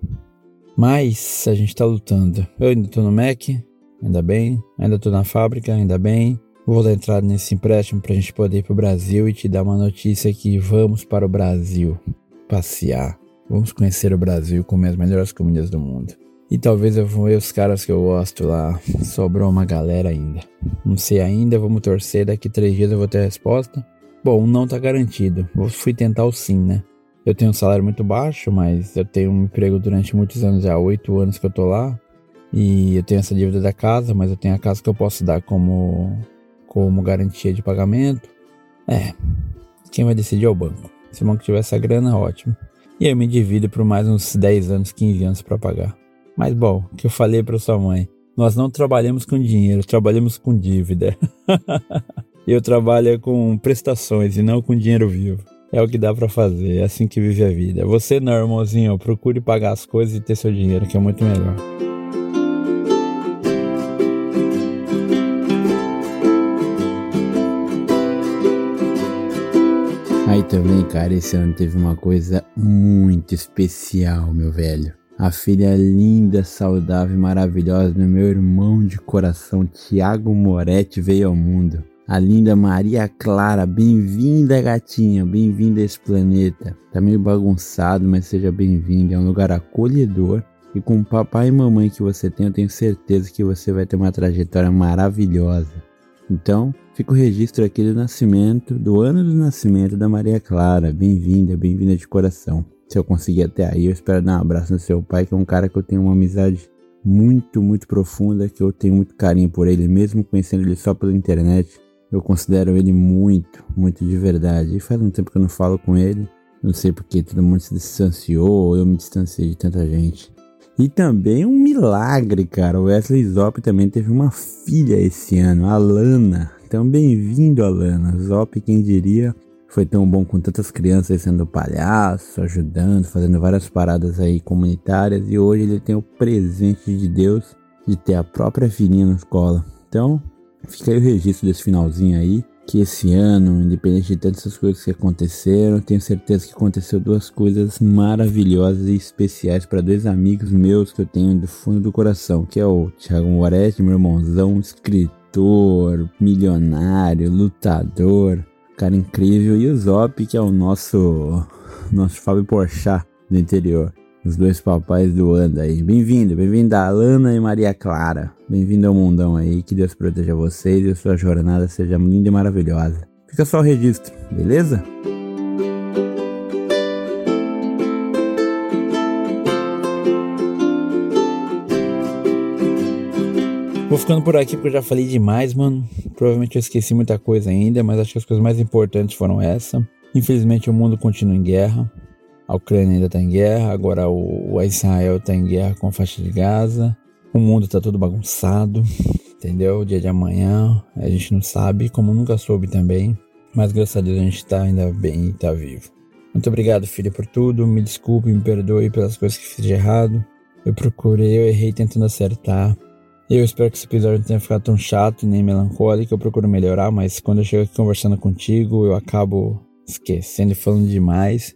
S2: Mas a gente tá lutando. Eu ainda tô no Mac, ainda bem. Ainda tô na fábrica, ainda bem. Vou dar entrada nesse empréstimo pra gente poder ir pro Brasil e te dar uma notícia que vamos para o Brasil passear. Vamos conhecer o Brasil, comer as melhores comidas do mundo. E talvez eu vou ver os caras que eu gosto lá. Sobrou uma galera ainda. Não sei ainda, vamos torcer. Daqui três dias eu vou ter a resposta. Bom, não tá garantido. Eu fui tentar o sim, né? Eu tenho um salário muito baixo, mas eu tenho um emprego durante muitos anos, já há oito anos que eu tô lá. E eu tenho essa dívida da casa, mas eu tenho a casa que eu posso dar como, como garantia de pagamento. É, quem vai decidir é o banco. Se o banco tiver essa grana, ótimo. E aí eu me divido por mais uns dez anos, quinze anos para pagar. Mas bom, o que eu falei para sua mãe, nós não trabalhamos com dinheiro, trabalhamos com dívida. Eu trabalho com prestações e não com dinheiro vivo. É o que dá pra fazer, é assim que vive a vida. Você não, irmãozinho, procure pagar as coisas e ter seu dinheiro, que é muito melhor. Aí também, cara, esse ano teve uma coisa muito especial, meu velho. a filha linda, saudável e maravilhosa do meu irmão de coração, Thiago Moretti, veio ao mundo. A linda Maria Clara, bem-vinda, gatinha, bem-vinda a esse planeta. Tá meio bagunçado, mas seja bem-vinda, é um lugar acolhedor. E com o papai e mamãe que você tem, eu tenho certeza que você vai ter uma trajetória maravilhosa. Então, fica o registro aqui do nascimento, do ano do nascimento da Maria Clara. Bem-vinda, bem-vinda de coração. Se eu conseguir até aí, eu espero dar um abraço no seu pai, que é um cara que eu tenho uma amizade muito, muito profunda, que eu tenho muito carinho por ele, mesmo conhecendo ele só pela internet. Eu considero ele muito, muito de verdade. E faz um tempo que eu não falo com ele. Não sei porque todo mundo se distanciou, ou eu me distanciei de tanta gente. E também um milagre, cara. O Wesley Zop também teve uma filha esse ano, a Alana. Então bem-vindo, Alana. Zop, quem diria, foi tão bom com tantas crianças sendo palhaço, ajudando, fazendo várias paradas aí comunitárias. E hoje ele tem o presente de Deus de ter a própria filhinha na escola. Então, fica aí o registro desse finalzinho aí, que esse ano, independente de tantas coisas que aconteceram, tenho certeza que aconteceu duas coisas maravilhosas e especiais para dois amigos meus que eu tenho do fundo do coração, que é o Thiago Moretti, meu irmãozão, escritor, milionário, lutador, cara incrível, e o Zop, que é o nosso, nosso Fábio Porchat do interior. Os dois papais do ano aí. Bem-vindo, bem-vindo a Alana e Maria Clara. Bem-vindo ao mundão aí. Que Deus proteja vocês e a sua jornada seja linda e maravilhosa. Fica só o registro, beleza? Vou ficando por aqui porque eu já falei demais, mano. Provavelmente eu esqueci muita coisa ainda, mas acho que as coisas mais importantes foram essa. Infelizmente o mundo continua em guerra. A Ucrânia ainda está em guerra, agora o, o Israel está em guerra com a faixa de Gaza. O mundo está todo bagunçado, entendeu? O dia de amanhã a gente não sabe, como nunca soube também. Mas graças a Deus a gente está ainda bem e está vivo. Muito obrigado, filha, por tudo. Me desculpe, me perdoe pelas coisas que fiz de errado. Eu procurei, eu errei tentando acertar. Eu espero que esse episódio não tenha ficado tão chato nem melancólico. Eu procuro melhorar, mas quando eu chego aqui conversando contigo, eu acabo esquecendo e falando demais.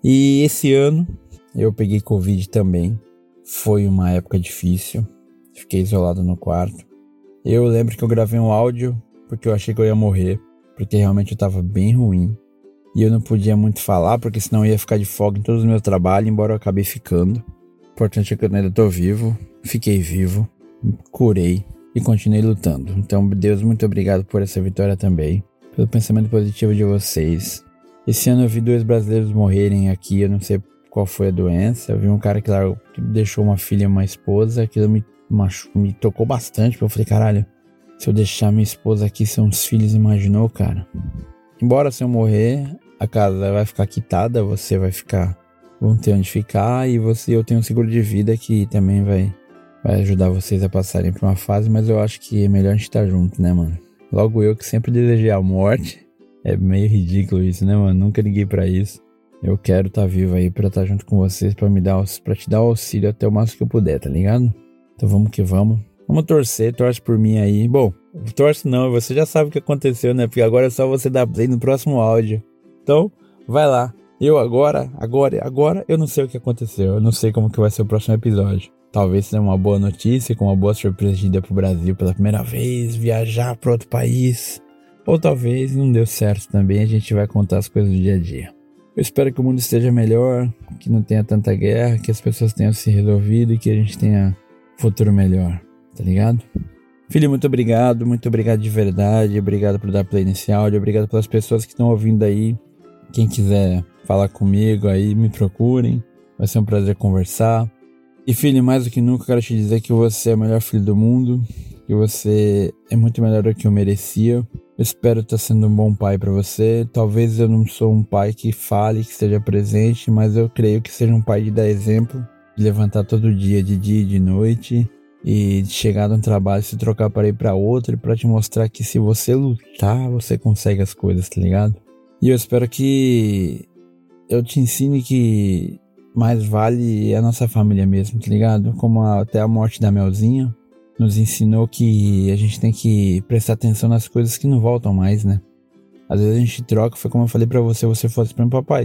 S2: E esse ano eu peguei Covid também. Foi uma época difícil. Fiquei isolado no quarto. Eu lembro que eu gravei um áudio porque eu achei que eu ia morrer, porque realmente eu tava bem ruim. E eu não podia muito falar, porque senão eu ia ficar de folga em todos os meus trabalhos, embora eu acabei ficando. O importante é que eu ainda tô vivo. Fiquei vivo. Curei e continuei lutando. Então, Deus, muito obrigado por essa vitória também. Pelo pensamento positivo de vocês. Esse ano eu vi dois brasileiros morrerem aqui, eu não sei qual foi a doença. Eu vi um cara que lá deixou uma filha e uma esposa, aquilo me, machu, me tocou bastante, porque eu falei, caralho, se eu deixar minha esposa aqui, são os filhos, imaginou, cara? Embora se eu morrer, a casa vai ficar quitada, você vai ficar, vão ter onde ficar, e você, eu tenho um seguro de vida que também vai, vai ajudar vocês a passarem por uma fase, mas eu acho que é melhor a gente estar junto, né, mano? Logo eu que sempre desejei a morte. É meio ridículo isso, né, mano? Nunca liguei pra isso. Eu quero estar tá vivo aí pra estar tá junto com vocês, pra, me dar, pra te dar o auxílio até o máximo que eu puder, tá ligado? Então vamos que vamos. Vamos torcer, torce por mim aí. Bom, torce não, você já sabe o que aconteceu, né? Porque agora é só você dar play no próximo áudio. Então, vai lá. Eu agora, agora, agora, eu não sei o que aconteceu. Eu não sei como que vai ser o próximo episódio. Talvez seja uma boa notícia, com uma boa surpresa de ir pro Brasil pela primeira vez, viajar pra outro país. Ou talvez não deu certo também, a gente vai contar as coisas do dia a dia. Eu espero que o mundo esteja melhor, que não tenha tanta guerra, que as pessoas tenham se resolvido e que a gente tenha um futuro melhor, tá ligado? Filho, muito obrigado, muito obrigado de verdade, obrigado por dar play nesse áudio, obrigado pelas pessoas que estão ouvindo aí. Quem quiser falar comigo aí, me procurem, vai ser um prazer conversar. E filho, mais do que nunca, eu quero te dizer que você é o melhor filho do mundo, que você é muito melhor do que eu merecia. Eu espero estar sendo um bom pai para você. Talvez eu não sou um pai que fale, que esteja presente, mas eu creio que seja um pai de dar exemplo, de levantar todo dia, de dia e de noite, e de chegar num trabalho, se trocar para ir para outro, e para te mostrar que se você lutar, você consegue as coisas, tá ligado? E eu espero que eu te ensine que mais vale a nossa família mesmo, tá ligado? Como a, até a morte da Melzinha nos ensinou que a gente tem que prestar atenção nas coisas que não voltam mais, né? Às vezes a gente troca, foi como eu falei pra você, você falou assim pra mim, papai,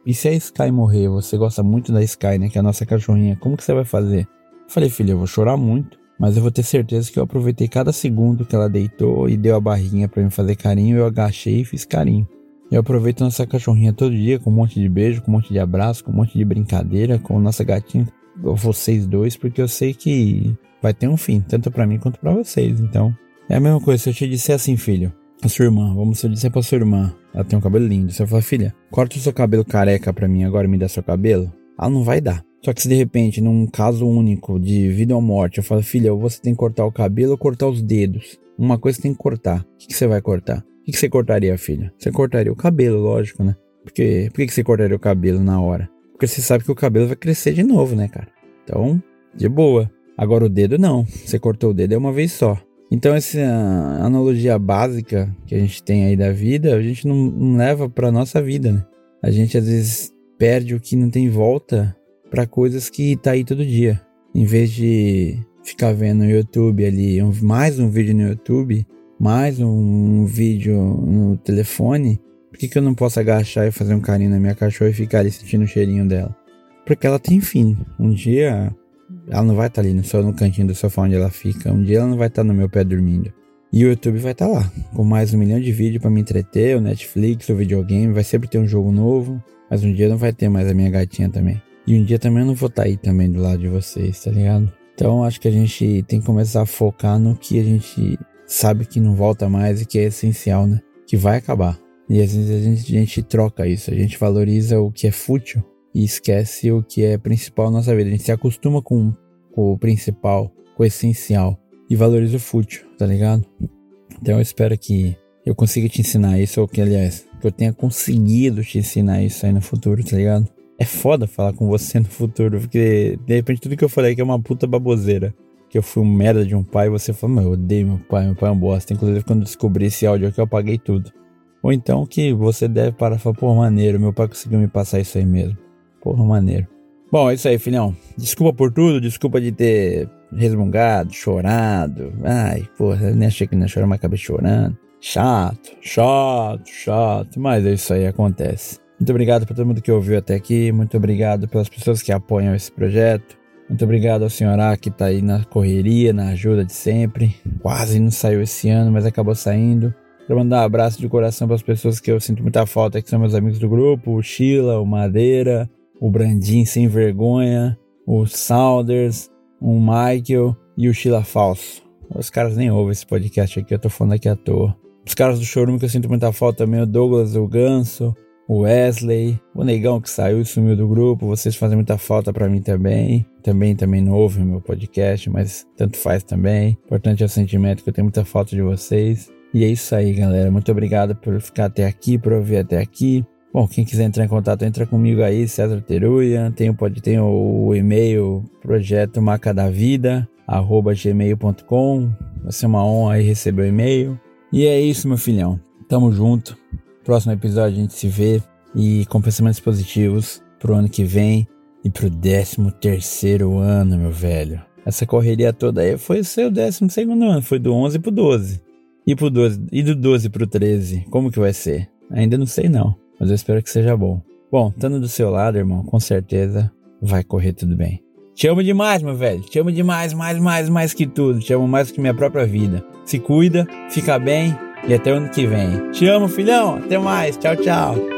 S2: e se a Sky morrer? Você gosta muito da Sky, né? Que é a nossa cachorrinha. Como que você vai fazer? Eu falei, filha, eu vou chorar muito, mas eu vou ter certeza que eu aproveitei cada segundo que ela deitou e deu a barriguinha pra me fazer carinho. Eu agachei e fiz carinho. Eu aproveito nossa cachorrinha todo dia com um monte de beijo, com um monte de abraço, com um monte de brincadeira, com nossa gatinha, vocês dois, porque eu sei que vai ter um fim, tanto pra mim quanto pra vocês. Então, é a mesma coisa. Se eu te disser assim, filho, a sua irmã, vamos se eu disser pra sua irmã, ela tem um cabelo lindo, você vai falar, filha, corta o seu cabelo careca pra mim agora e me dá seu cabelo, ela não vai dar. Só que se de repente, num caso único de vida ou morte, eu falo, filha, ou você tem que cortar o cabelo ou cortar os dedos. Uma coisa você tem que cortar. O que, que você vai cortar? O que, que você cortaria, filha? Você cortaria o cabelo, lógico, né? Porque, por que, que você cortaria o cabelo na hora? Porque você sabe que o cabelo vai crescer de novo, né, cara? Então, de boa. Agora o dedo não. Você cortou o dedo é uma vez só. Então essa analogia básica que a gente tem aí da vida, a gente não, não leva pra nossa vida, né? A gente às vezes perde o que não tem volta pra coisas que tá aí todo dia. Em vez de ficar vendo no YouTube ali, um, mais um vídeo no YouTube, mais um, um vídeo no telefone, por que que eu não posso agachar e fazer um carinho na minha cachorra e ficar ali sentindo o cheirinho dela? Porque ela tem fim. Um dia ela não vai estar tá ali no, só no cantinho do sofá onde ela fica. Um dia ela não vai estar tá no meu pé dormindo. E o YouTube vai estar tá lá, com mais um milhão de vídeos pra me entreter, o Netflix, o videogame, vai sempre ter um jogo novo. Mas um dia não vai ter mais a minha gatinha também. E um dia também eu não vou estar tá aí também do lado de vocês, tá ligado? Então acho que a gente tem que começar a focar no que a gente sabe que não volta mais e que é essencial, né? Que vai acabar. E às vezes a gente, a gente troca isso, a gente valoriza o que é fútil e esquece o que é principal na nossa vida. A gente se acostuma com, com o principal, com o essencial e valoriza o fútil, tá ligado? Então eu espero que eu consiga te ensinar isso, ou que, aliás, que eu tenha conseguido te ensinar isso aí no futuro, tá ligado? É foda falar com você no futuro, porque de repente tudo que eu falei aqui é uma puta baboseira. Que eu fui um merda de um pai e você fala, meu, eu odeio meu pai, meu pai é um bosta. Inclusive quando eu descobri esse áudio aqui eu apaguei tudo. Ou então que você deve parar e falar, pô, maneiro, meu pai conseguiu me passar isso aí mesmo. Porra, maneiro. Bom, é isso aí, filhão. Desculpa por tudo, desculpa de ter resmungado, chorado. Ai, porra, eu nem achei que não ia chorar, mas acabei chorando. Chato, chato, chato. Mas é isso aí, acontece. Muito obrigado por todo mundo que ouviu até aqui. Muito obrigado pelas pessoas que apoiam esse projeto. Muito obrigado ao senhor A que tá aí na correria, na ajuda de sempre. Quase não saiu esse ano, mas acabou saindo. Quero mandar um abraço de coração para as pessoas que eu sinto muita falta, que são meus amigos do grupo, o Sheila, o Madeira, o Brandin Sem Vergonha, o Saunders, o Michael e o Sheila Falso. Os caras nem ouvem esse podcast aqui, eu tô falando aqui à toa. Os caras do showroom que eu sinto muita falta também, o Douglas, o Ganso, o Wesley, o Negão que saiu e sumiu do grupo, vocês fazem muita falta pra mim também. Também, também não ouvem o meu podcast, mas tanto faz também. Importante é o sentimento que eu tenho muita falta de vocês. E é isso aí, galera. Muito obrigado por ficar até aqui, por ouvir até aqui. Bom, quem quiser entrar em contato, entra comigo aí, César Teruya. Tem, pode, tem o, o e-mail, projeto macadavida, arroba gmail ponto com. Vai ser uma honra aí receber o e-mail. E é isso, meu filhão. Tamo junto. Próximo episódio a gente se vê. E com pensamentos positivos pro ano que vem e pro décimo terceiro ano, meu velho. Essa correria toda aí foi o seu décimo segundo ano. Foi do onze pro doze. E, pro doze, e do doze pro treze, como que vai ser? Ainda não sei não, mas eu espero que seja bom. Bom, estando do seu lado, irmão, com certeza vai correr tudo bem. Te amo demais, meu velho. Te amo demais, mais, mais, mais que tudo. Te amo mais que minha própria vida. Se cuida, fica bem e até o ano que vem. Te amo, filhão. Até mais. Tchau, tchau.